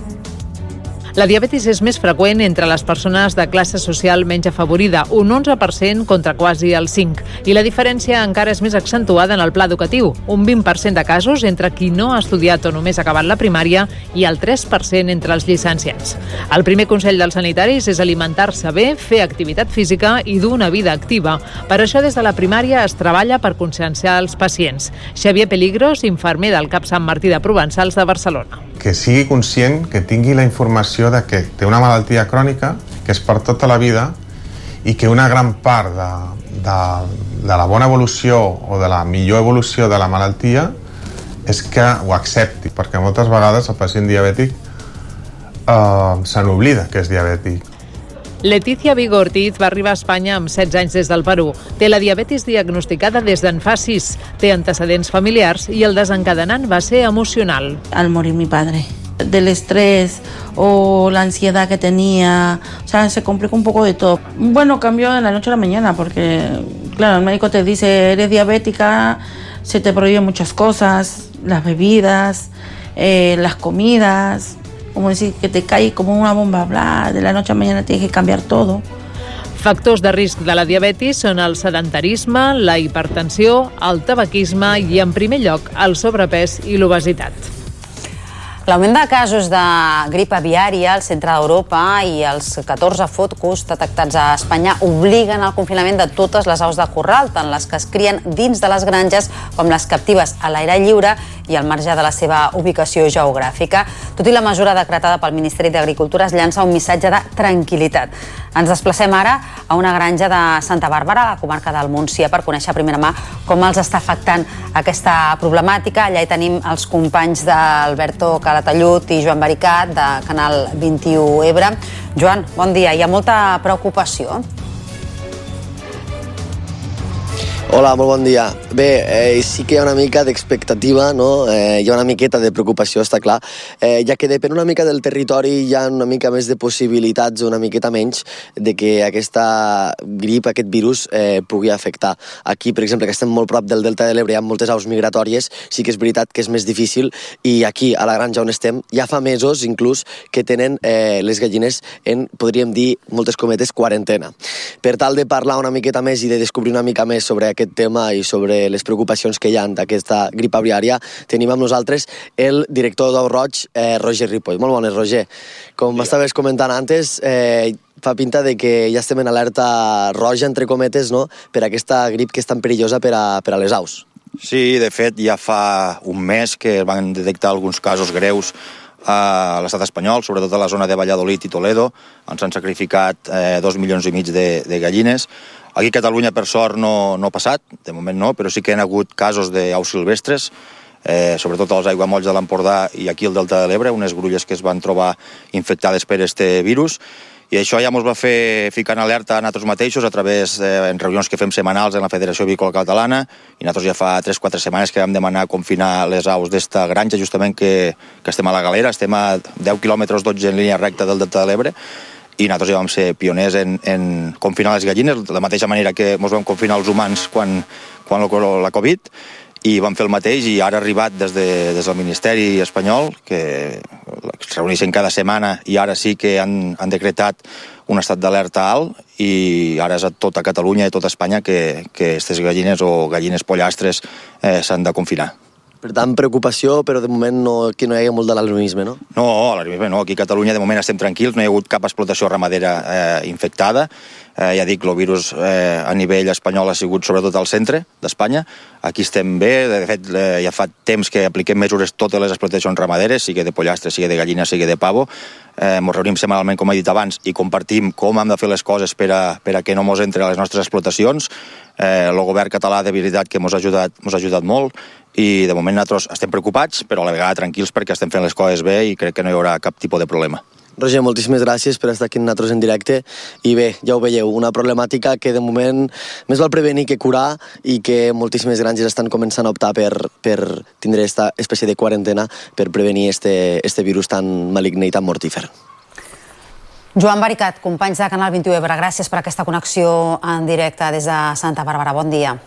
La diabetis és més freqüent entre les persones de classe social menys afavorida, un onze per cent contra quasi el cinc per cent. I la diferència encara és més accentuada en el pla educatiu, un vint per cent de casos entre qui no ha estudiat o només ha acabat la primària i el tres per cent entre els llicenciats. El primer consell dels sanitaris és alimentar-se bé, fer activitat física i dur una vida activa. Per això, des de la primària es treballa per conscienciar els pacients. Xavier Peligros, infermer del CAP Sant Martí de Provençals de Barcelona. Que sigui conscient, que tingui la informació de que té una malaltia crònica, que és per tota la vida i que una gran part de, de, de la bona evolució o de la millor evolució de la malaltia és que ho accepti, perquè moltes vegades el pacient diabètic eh, se n'oblida que és diabètic. Leticia Vigo Ortiz va arribar a Espanya amb setze anys des del Perú. Té la diabetis diagnosticada des d'en fa sis, té antecedents familiars i el desencadenant va ser emocional. Al morir mi padre, del estrés o la ansiedad que tenía, o sea, se complicó un poco de todo. Bueno, cambió de la noche a la mañana porque, claro, el médico te dice, eres diabética, se te prohíben muchas cosas, las bebidas, eh, las comidas, como decir, que te cae como una bomba, bla, de la noche a la mañana tienes que cambiar todo. Factors de risc de la diabetis són el sedentarisme, la hipertensió, el tabaquisme i, en primer lloc, el sobrepès i l'obesitat. L'augment de casos de grip aviària al centre d'Europa i els catorze focus detectats a Espanya obliguen al confinament de totes les aus de corral, tant les que es crien dins de les granges com les captives a l'aire lliure i al marge de la seva ubicació geogràfica. Tot i la mesura decretada pel Ministeri d'Agricultura, es llança un missatge de tranquil·litat. Ens desplacem ara a una granja de Santa Bàrbara, a la comarca del Montsià, per conèixer a primera mà com els està afectant aquesta problemàtica. Allà hi tenim els companys d'Alberto Calatallut i Joan Baricat, de Canal vint-i-u Ebre. Joan, bon dia. Hi ha molta preocupació? Hola, molt bon dia. Bé, eh, sí que hi ha una mica d'expectativa, no? Eh, hi ha una miqueta de preocupació, està clar, eh, ja que depèn una mica del territori, hi ha una mica més de possibilitats, una miqueta menys, de que aquesta grip, aquest virus, eh, pugui afectar. Aquí, per exemple, que estem molt prop del Delta de l'Ebre, hi ha moltes aus migratòries, sí que és veritat que és més difícil, i aquí, a la granja on estem, ja fa mesos, inclús, que tenen eh, les gallines en, podríem dir, moltes cometes, quarantena. Per tal de parlar una miqueta més i de descobrir una mica més sobre aquest tema i sobre les preocupacions que hi ha d'aquesta grip aviària, tenim amb nosaltres el director d'Ou Roig, eh, Roger Ripoll. Molt bones, Roger. Com m'estaves comentant antes, eh, fa pinta de que ja estem en alerta roja, entre cometes, no?, per aquesta grip que és tan perillosa per a, per a les aus. Sí, de fet, ja fa un mes que van detectar alguns casos greus a l'estat espanyol, sobretot a la zona de Valladolid i Toledo, on s'han sacrificat eh, dos milions i mig de, de gallines. Aquí a Catalunya, per sort, no, no ha passat, de moment no, però sí que hi ha hagut casos d'aus silvestres, eh, sobretot als aiguamolls de l'Empordà i aquí al Delta de l'Ebre, unes grulles que es van trobar infectades per este virus, i això ja ens va fer ficar en alerta a nosaltres mateixos a través de en reunions que fem setmanals en la Federació Avícola Catalana, i nosaltres ja fa tres o quatre setmanes que vam demanar confinar les aus d'esta granja, justament que, que estem a la Galera, estem a deu quilòmetres dotze en línia recta del Delta de l'Ebre, i nosaltres ja vam ser pioners en, en confinar les gallines, de la mateixa manera que ens vam confinar els humans quan, quan la Covid, i vam fer el mateix, i ara ha arribat des, de, des del Ministeri espanyol, que es reuneixen cada setmana, i ara sí que han, han decretat un estat d'alerta alt, i ara és a tota Catalunya i tota Espanya que aquestes gallines o gallines pollastres eh, s'han de confinar. Per tant, preocupació, però de moment no, que no hi ha molt de l'alarmisme, no? No, alarmisme no. Aquí a Catalunya de moment estem tranquils, no hi ha hagut cap explotació ramadera eh, infectada. Eh, ja dic, el virus eh, a nivell espanyol ha sigut sobretot al centre d'Espanya. Aquí estem bé, de fet eh, ja fa temps que apliquem mesures totes les explotacions ramaderes, sigui de pollastre, sigui de gallina, sigui de pavo. Eh, ens reunim setmanalment, com he dit abans, i compartim com hem de fer les coses per a, per a que no mos entren a les nostres explotacions. Eh, el govern català de veritat que ens ha ajudat, mos ha ajudat molt, i de moment nosaltres estem preocupats, però a la vegada tranquils perquè estem fent les coses bé i crec que no hi haurà cap tipus de problema. Roger, moltíssimes gràcies per estar aquí amb nosaltres en directe, i bé, ja ho veieu, una problemàtica que de moment més val prevenir que curar, i que moltíssimes granges estan començant a optar per, per tindre aquesta espècie de quarantena per prevenir este, este virus tan maligne i tan mortífer. Joan Baricat, companys de Canal vint-i-u Ebre, gràcies per aquesta connexió en directe des de Santa Bàrbara. Bon dia.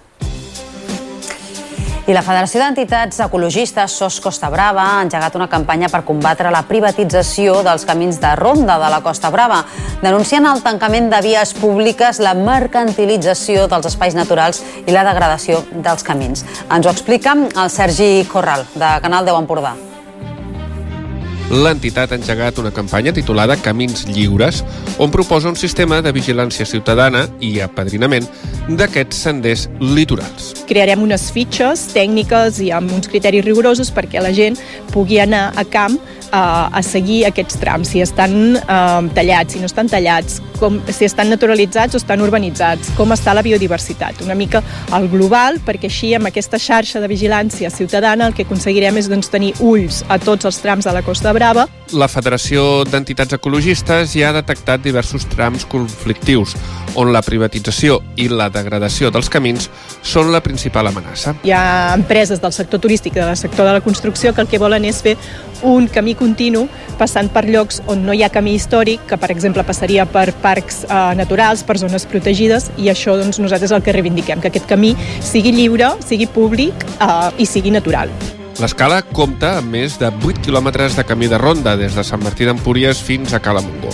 I la Federació d'Entitats Ecologistes S O S Costa Brava ha engegat una campanya per combatre la privatització dels camins de ronda de la Costa Brava, denunciant el tancament de vies públiques, la mercantilització dels espais naturals i la degradació dels camins. Ens ho explica el Sergi Corral, de Canal deu Empordà. L'entitat ha engegat una campanya titulada Camins Lliures, on proposa un sistema de vigilància ciutadana i apadrinament d'aquests senders litorals. Crearem unes fitxes tècniques i amb uns criteris rigorosos perquè la gent pugui anar a camp a, a seguir aquests trams, si estan eh, tallats, si no estan tallats, com, si estan naturalitzats o estan urbanitzats, com està la biodiversitat. Una mica al global, perquè així amb aquesta xarxa de vigilància ciutadana el que aconseguirem és doncs, tenir ulls a tots els trams de la Costa Brava. La Federació d'Entitats Ecologistes ja ha detectat diversos trams conflictius, on la privatització i la degradació dels camins són la principal amenaça. Hi ha empreses del sector turístic i del sector de la construcció que el que volen és fer un camí continu passant per llocs on no hi ha camí històric, que per exemple passaria per parcs eh, naturals, per zones protegides, i això doncs, nosaltres el que reivindiquem, que aquest camí sigui lliure, sigui públic eh, i sigui natural. L'escala compta amb més de vuit quilòmetres de camí de ronda des de Sant Martí d'Empúries fins a Cala Montgó.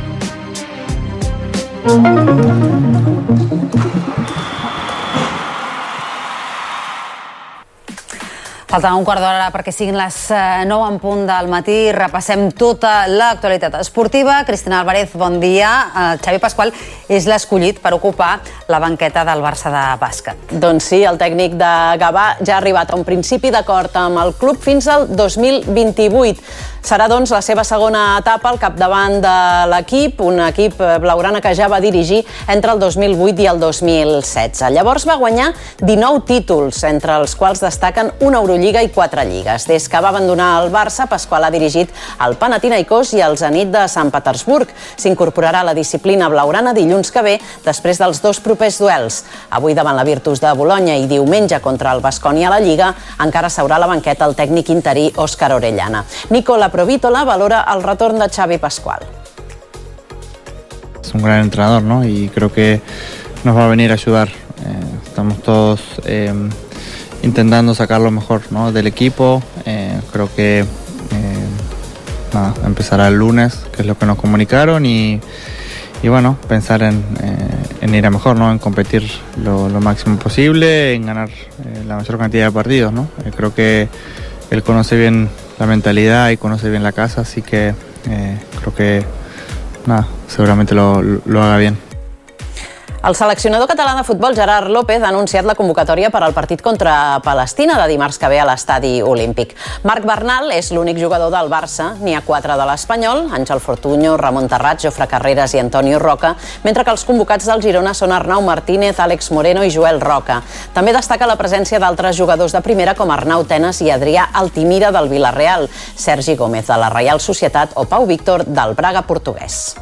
Falta un quart d'hora perquè siguin les nou en punt del matí. Repassem tota l'actualitat esportiva. Cristina Álvarez, bon dia. Xavi Pasqual és l'escollit per ocupar la banqueta del Barça de bàsquet. Doncs sí, el tècnic de Gavà ja ha arribat a un principi d'acord amb el club fins al dos mil vint-i-vuit. Serà, doncs, la seva segona etapa al capdavant de l'equip, un equip blaugrana que ja va dirigir entre el dos mil vuit i el dos mil setze. Llavors va guanyar dinou títols, entre els quals destaquen un Eurolliga Eurolliga i quatre lligues. Des que va abandonar el Barça, Pasqual ha dirigit el Panathinaikos i el Zenit de Sant Petersburg. S'incorporarà a la disciplina blaugrana dilluns que ve, després dels dos propers duels. Avui davant la Virtus de Bolonya i diumenge contra el Baskonia a la Lliga, encara s'haurà a la banqueta el tècnic interí Òscar Orellana. Nicola Provítola valora el retorn de Xavi Pasqual. Es un gran entrenador, ¿no? Y creo que nos va a venir a ayudar. Eh, estamos todos eh, intentando sacar lo mejor, ¿no?, del equipo. Eh, creo que eh, nada, empezará el lunes, que es lo que nos comunicaron, y, y bueno, pensar en, eh, en ir a mejor, ¿no?, en competir lo, lo máximo posible, en ganar eh, la mayor cantidad de partidos, ¿no? Eh, creo que él conoce bien la mentalidad y conoce bien la casa, así que eh, creo que nada, seguramente lo, lo haga bien. El seleccionador català de futbol, Gerard López, ha anunciat la convocatòria per al partit contra Palestina de dimarts que ve a l'Estadi Olímpic. Marc Bernal és l'únic jugador del Barça, n'hi ha quatre de l'Espanyol, Àngel Fortuño, Ramon Terrat, Jofre Carreras i Antonio Roca, mentre que els convocats del Girona són Arnau Martínez, Àlex Moreno i Joel Roca. També destaca la presència d'altres jugadors de primera com Arnau Tenas i Adrià Altimira del Villarreal, Sergi Gómez de la Reial Societat o Pau Víctor del Braga portuguès.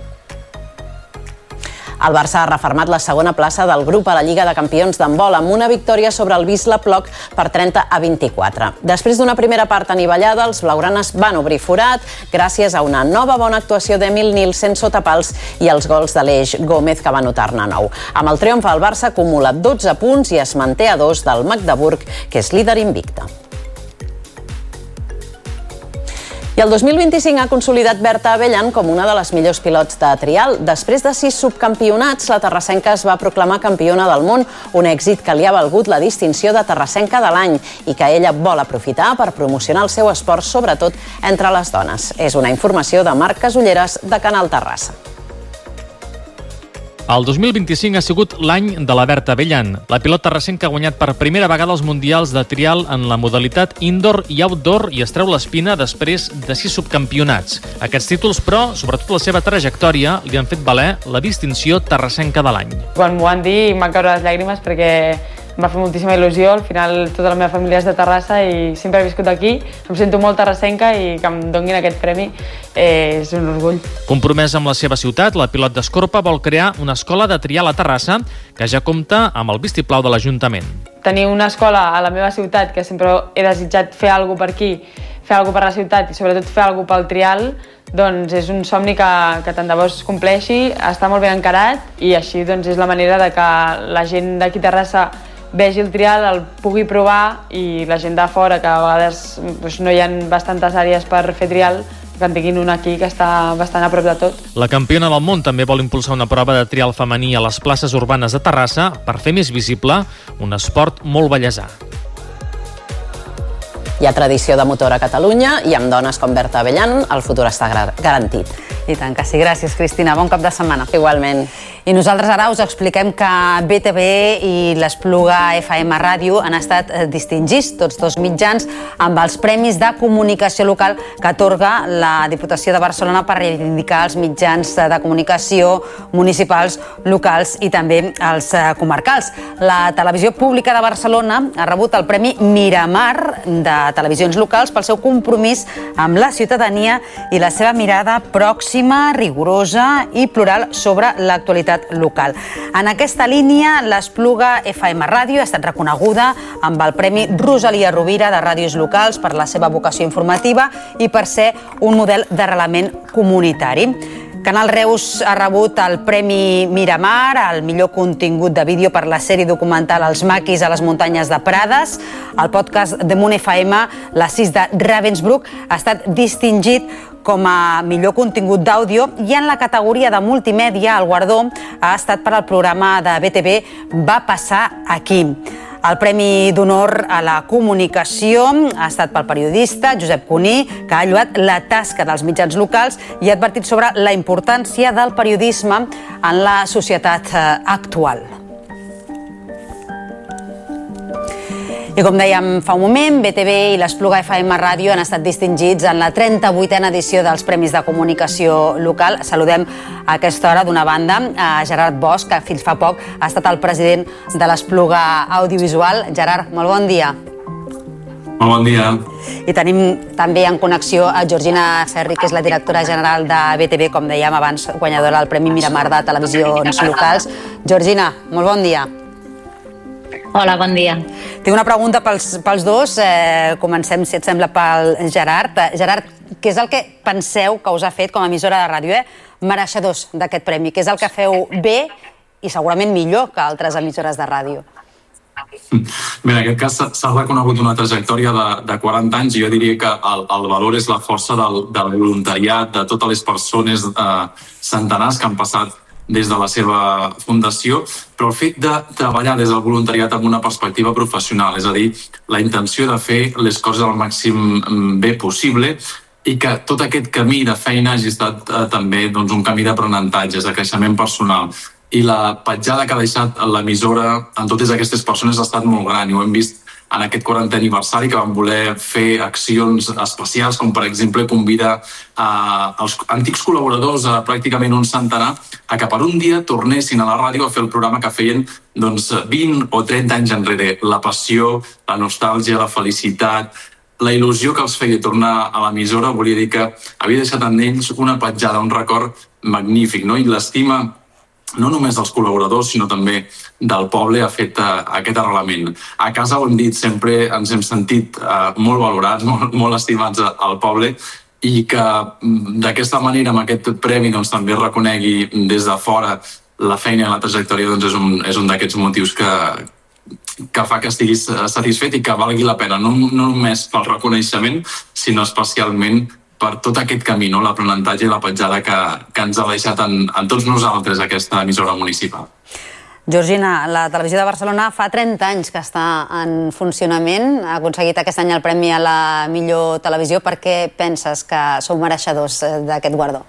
El Barça ha refermat la segona plaça del grup a la Lliga de Campions d'handbol amb una victòria sobre el Wisla Plock per trenta a vint-i-quatre. Després d'una primera part anivellada, els blaugranes van obrir forat gràcies a una nova bona actuació d'Emil Nielsen sota pals i els gols d'Aleix Gómez, que va anotar-ne nou. Amb el triomf, el Barça acumula dotze punts i es manté a dos del Magdeburg, que és líder invicte. I el dos mil vint-i-cinc ha consolidat Berta Abellan com una de les millors pilots de trial. Després de sis subcampionats, la terrassenca es va proclamar campiona del món, un èxit que li ha valgut la distinció de terrassenca de l'any i que ella vol aprofitar per promocionar el seu esport, sobretot entre les dones. És una informació de Marc Casulleres, de Canal Terrassa. El dos mil vint-i-cinc ha sigut l'any de la Berta Abellan. La pilota terrassenca ha guanyat per primera vegada els mundials de trial en la modalitat indoor i outdoor i es treu l'espina després de sis subcampionats. Aquests títols, però, sobretot la seva trajectòria, li han fet valer la distinció terrassenca de l'any. Quan m'ho van dir em van caure les llàgrimes perquè em va fer moltíssima il·lusió. Al final tota la meva família és de Terrassa i sempre he viscut aquí. Em sento molt terrassenca i que em donguin aquest premi eh, és un orgull. Compromesa amb la seva ciutat, la pilot d'Escorpa vol crear una escola de trial a Terrassa que ja compta amb el vistiplau de l'Ajuntament. Tenir una escola a la meva ciutat, que sempre he desitjat fer alguna cosa per aquí, fer alguna cosa per la ciutat i sobretot fer alguna cosa pel trial, doncs és un somni que, que tant de bo es compleixi, està molt ben encarat i així doncs, és la manera de que la gent d'aquí a Terrassa vegi el trial, el pugui provar i la gent de fora, que a vegades doncs, no hi ha bastantes àrees per fer trial, que en tinguin una aquí que està bastant a prop de tot. La campiona del món també vol impulsar una prova de trial femení a les places urbanes de Terrassa per fer més visible un esport molt bellesà. Hi ha tradició de motor a Catalunya i amb dones com Berta Abellan el futur està garantit. I tant que sí. Gràcies, Cristina. Bon cap de setmana. Igualment. I nosaltres ara us expliquem que B T V i l'Espluga F M Ràdio han estat distingits, tots dos mitjans, amb els Premis de Comunicació Local que atorga la Diputació de Barcelona per reivindicar els mitjans de comunicació municipals, locals i també els comarcals. La Televisió Pública de Barcelona ha rebut el Premi Miramar de televisions locals pel seu compromís amb la ciutadania i la seva mirada pròxima, rigorosa i plural sobre l'actualitat local. En aquesta línia, l'Espluga F M Ràdio ha estat reconeguda amb el Premi Rosalia Rovira de Ràdios Locals per la seva vocació informativa i per ser un model d'arrelament comunitari. Canal Reus ha rebut el Premi Miramar al millor contingut de vídeo per la sèrie documental Els maquis a les muntanyes de Prades. El podcast de Moon F M, la sis de Ravensbrück, ha estat distingit com a millor contingut d'àudio i en la categoria de multimèdia el guardó ha estat per al programa de B T V Va passar aquí. El Premi d'Honor a la Comunicació ha estat pel periodista Josep Cuní, que ha lloat la tasca dels mitjans locals i ha advertit sobre la importància del periodisme en la societat actual. I com dèiem fa un moment, B T V i l'Espluga F M Ràdio han estat distingits en la trenta-vuitena edició dels Premis de Comunicació Local. Saludem a aquesta hora, d'una banda, a Gerard Bosch, que fins fa poc ha estat el president de l'Espluga Audiovisual. Gerard, molt bon dia. Molt bon dia. I tenim també en connexió a Georgina Ferri, que és la directora general de B T V, com dèiem abans, guanyadora del Premi Miramar de Televisions Locals. Georgina, molt bon dia. Hola, bon dia. Tinc una pregunta pels, pels dos. Eh, comencem, si et sembla, pel Gerard. Gerard, què és el que penseu que us ha fet com a emissora de ràdio, eh, mereixedors d'aquest premi? Què és el que feu bé i segurament millor que altres emissores de ràdio? Bé, en aquest cas s'ha reconegut una trajectòria de, de quaranta anys i jo diria que el, el valor és la força del, del voluntariat, de totes les persones, eh, centenars que han passat des de la seva fundació, però el fet de treballar des del voluntariat amb una perspectiva professional, és a dir, la intenció de fer les coses al màxim bé possible i que tot aquest camí de feina hagi estat eh, també doncs, un camí d'aprenentatges, de creixement personal. I la petjada que ha deixat l'emissora en totes aquestes persones ha estat molt gran i ho hem vist en aquest quarantè aniversari, que vam voler fer accions especials, com per exemple convidar eh, els antics col·laboradors, a pràcticament un centenar, a que per un dia tornessin a la ràdio a fer el programa que feien doncs, vint o trenta anys enrere. La passió, la nostàlgia, la felicitat, la il·lusió que els feia tornar a l'emissora, volia dir que havia deixat en ells una petjada, un record magnífic, no? I l'estima no només dels col·laboradors, sinó també del poble, ha fet uh, aquest arrelament. A casa ho hem dit, sempre ens hem sentit uh, molt valorats, molt, molt estimats al poble, i que d'aquesta manera, amb aquest premi, doncs, també reconegui des de fora la feina i la trajectòria, doncs, és un, és un d'aquests motius que, que fa que estiguis satisfet i que valgui la pena, no, no només pel reconeixement, sinó especialment per tot aquest camí, no? L'aprenentatge i la petjada que, que ens ha deixat en, en tots nosaltres aquesta emissora municipal. Georgina, la Televisió de Barcelona fa trenta anys que està en funcionament, ha aconseguit aquest any el Premi a la millor televisió. Per què penses que sou mereixedors d'aquest guardó?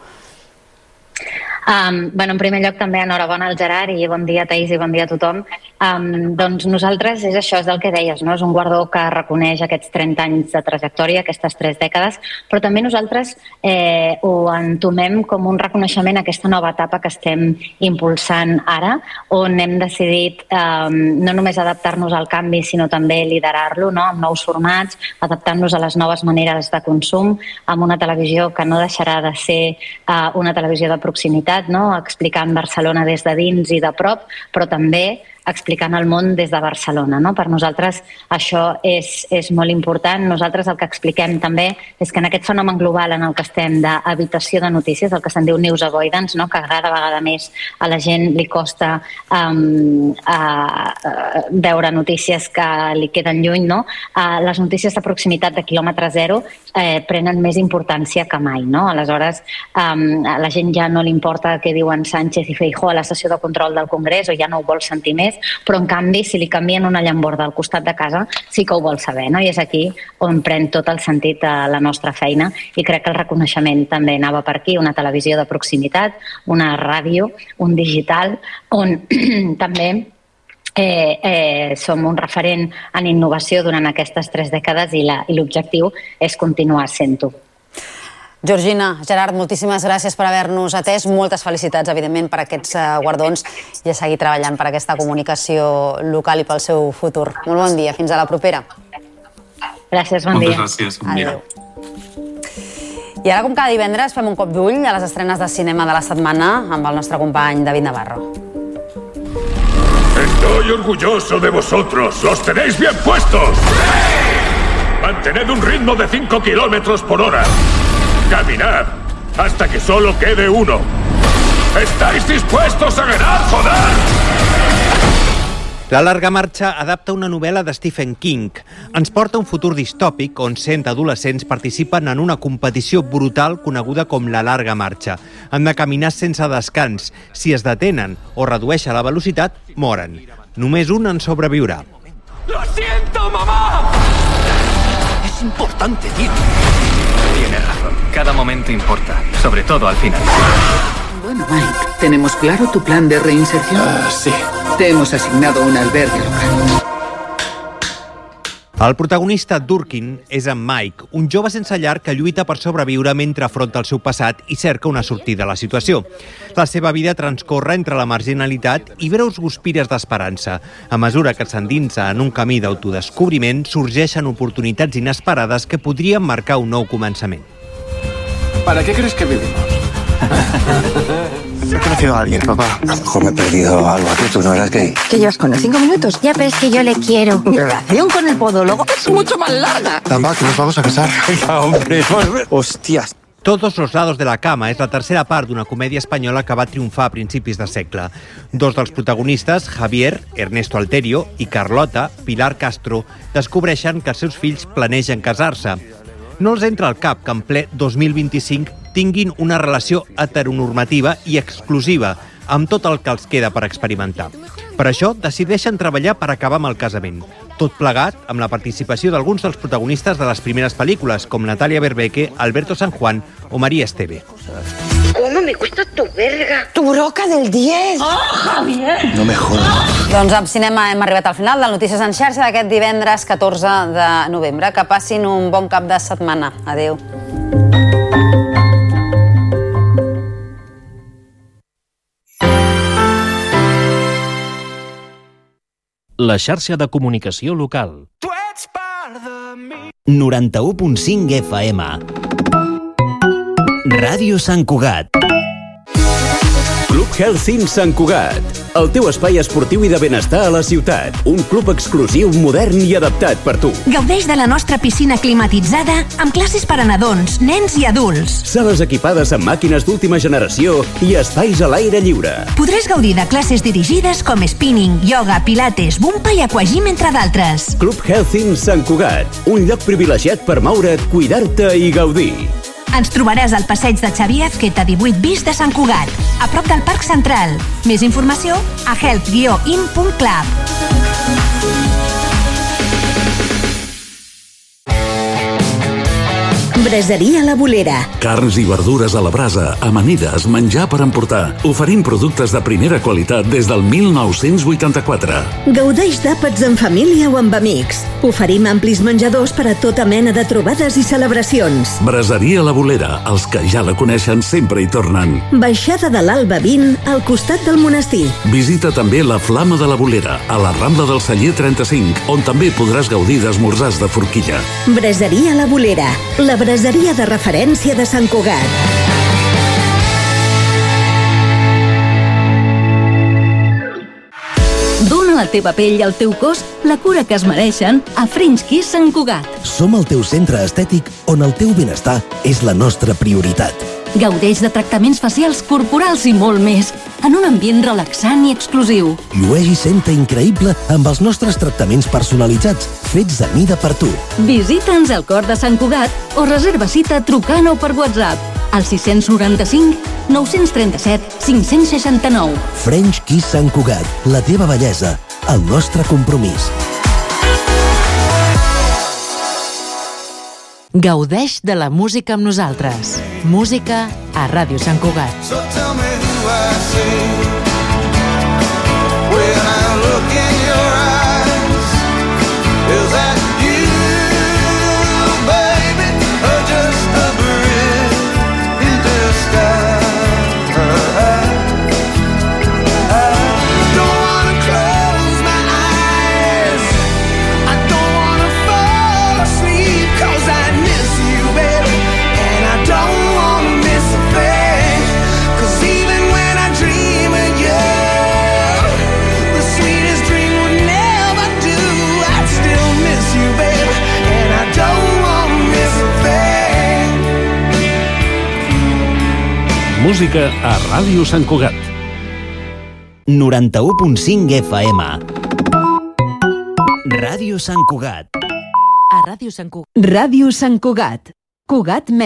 Um, bueno, en primer lloc també enhorabona al Gerard i bon dia Taís i bon dia a tothom. Um, doncs nosaltres és això, és el que deies, no? És un guardó que reconeix aquests trenta anys de trajectòria, aquestes tres dècades, però també nosaltres eh, ho entomem com un reconeixement a aquesta nova etapa que estem impulsant ara, on hem decidit um, no només adaptar-nos al canvi, sinó també liderar-lo, no? Amb nous formats, adaptant-nos a les noves maneres de consum, amb una televisió que no deixarà de ser uh, una televisió de proximitat, no? Explicant Barcelona des de dins i de prop, però també explicant el món des de Barcelona, no? Per nosaltres això és, és molt important. Nosaltres el que expliquem també és que en aquest fenomen global en el que estem d'evitació de notícies, el que se'n diu news avoidance, no? Que cada vegada més a la gent li costa um, a, a veure notícies que li queden lluny, no? Uh, les notícies de proximitat de quilòmetre zero eh, prenen més importància que mai, no? Aleshores, um, a la gent ja no li importa què diuen Sánchez i Feijóo a la sessió de control del Congrés, o ja no ho vol sentir més, però en canvi si li canvien una llamborda al costat de casa sí que ho vol saber, no? I és aquí on pren tot el sentit a la nostra feina i crec que el reconeixement també anava per aquí, una televisió de proximitat, una ràdio, un digital, on també Eh, eh, som un referent en innovació durant aquestes tres dècades i l'objectiu és continuar sent-ho. Georgina, Gerard, moltíssimes gràcies per haver-nos atès. Moltes felicitats, evidentment, per aquests guardons i a seguir treballant per aquesta comunicació local i pel seu futur. Molt bon dia, fins a la propera. Gràcies, bon dia. Moltes gràcies, bon dia. I ara, com cada divendres, fem un cop d'ull a les estrenes de cinema de la setmana amb el nostre company David Navarro. Estoy orgulloso de vosotros. ¡Los tenéis bien puestos! Mantened un ritmo de cinco kilómetros por hora. Caminad hasta que solo quede uno. ¿Estáis dispuestos a ganar, joder? La Larga Marxa adapta una novel·la de Stephen King. Ens porta un futur distòpic on cent adolescents participen en una competició brutal coneguda com la Larga Marxa. Han de caminar sense descans. Si es detenen o redueixen la velocitat, moren. Només un en sobreviurà. ¡Lo siento, mamá! Es importante, tío. Tienes razón. Cada momento importa, sobre todo al final. Bueno, Mike, ¿tenemos claro tu plan de reinserción? Uh, sí. Te hemos asignado un albergue local. El protagonista d'Urkin és en Mike, un jove sense llar que lluita per sobreviure mentre afronta el seu passat i cerca una sortida a la situació. La seva vida transcorre entre la marginalitat i breus guspires d'esperança. A mesura que s'endinsa en un camí d'autodescobriment, sorgeixen oportunitats inesperades que podrien marcar un nou començament. ¿Para qué crees que vivimos? He conocido a alguien, papá. A lo mejor me he perdido algo aquí. ¿Tú no eras gay? ¿Que llevas con él cinco minutos? Ya, pero es que yo le quiero. Mi relación con el podólogo es mucho más larga. Tamba, que nos vamos a casar. Venga, hombre. Hostias. Todos los lados de la cama és la tercera part d'una comèdia espanyola que va triomfar a principis de segle. Dos dels protagonistes, Javier, Ernesto Alterio, i Carlota, Pilar Castro, descobreixen que els seus fills planegen casar-se. No els entra al cap que en ple dos mil vint-i-cinc tinguin una relació heteronormativa i exclusiva, amb tot el que els queda per experimentar. Per això decideixen treballar per acabar amb el casament. Tot plegat amb la participació d'alguns dels protagonistes de les primeres pel·lícules, com Natalia Berbeque, Alberto San Juan o María Esteve. ¿Cómo me gusta tu verga? Tu broca del diez. Oh, Javier. No me jodas. Doncs amb cinema hem arribat al final del Notícies en xarxa d'aquest divendres catorze de novembre. Que passin un bon cap de setmana. Adéu. La xarxa de comunicació local. noranta-u punt cinc F M. Ràdio Sant Cugat. Club Healthing Sant Cugat. El teu espai esportiu i de benestar a la ciutat. Un club exclusiu, modern i adaptat per tu. Gaudeix de la nostra piscina climatitzada amb classes per a nadons, nens i adults. Sales equipades amb màquines d'última generació i espais a l'aire lliure. Podràs gaudir de classes dirigides com spinning, yoga, pilates, bumpa i aquagym, entre d'altres. Club Healthing Sant Cugat. Un lloc privilegiat per moure't, cuidar-te i gaudir. Ens trobaràs al passeig de Xavier Azqueta divuit bis de Sant Cugat, a prop del Parc Central. Més informació a health guió in punt club. Braseria La Bolera. Carns i verdures a la brasa, amanides, menjar per emportar. Oferim productes de primera qualitat des del mil nou-cents vuitanta-quatre. Gaudeix d'àpats en família o amb amics. Oferim amplis menjadors per a tota mena de trobades i celebracions. Braseria La Bolera, els que ja la coneixen sempre hi tornen. Baixada de l'Alba vint, al costat del monestir. Visita també la Flama de la Bolera, a la Rambla del Celler trenta-cinc, on també podràs gaudir d'esmorzars de forquilla. Braseria La Bolera, la braseria de referència de Sant Cugat. Dóna a la teva pell i al teu cos la cura que es mereixen a French Kiss Sant Cugat. Som el teu centre estètic on el teu benestar és la nostra prioritat. Gaudeix de tractaments facials, corporals i molt més, en un ambient relaxant i exclusiu. Llueix i senta increïble amb els nostres tractaments personalitzats, fets a mida per tu. Visita'ns al cor de Sant Cugat o reserva cita trucant o per WhatsApp al sis noranta-cinc nou-cents trenta-set cinc-cents seixanta-nou. French Kiss Sant Cugat, la teva bellesa, el nostre compromís. Gaudeix de la música amb nosaltres. Música a Ràdio Sant Cugat. So tell me who I see when I look in your eyes. Is that you, baby, or just a bridge in disguise? I don't wanna close my eyes. I don't wanna fall asleep 'cause I miss you, baby, and I don't wanna miss a thing. 'Cause even when I dream of you, the sweetest dream would never do. I'd still miss you, baby, and I don't wanna miss a thing. Música a Ràdio Sant Cugat. noranta-u punt cinc F M. Ràdio Sant Cugat. A Ràdio Sant Cugat. Ràdio Sant Cugat. Cugat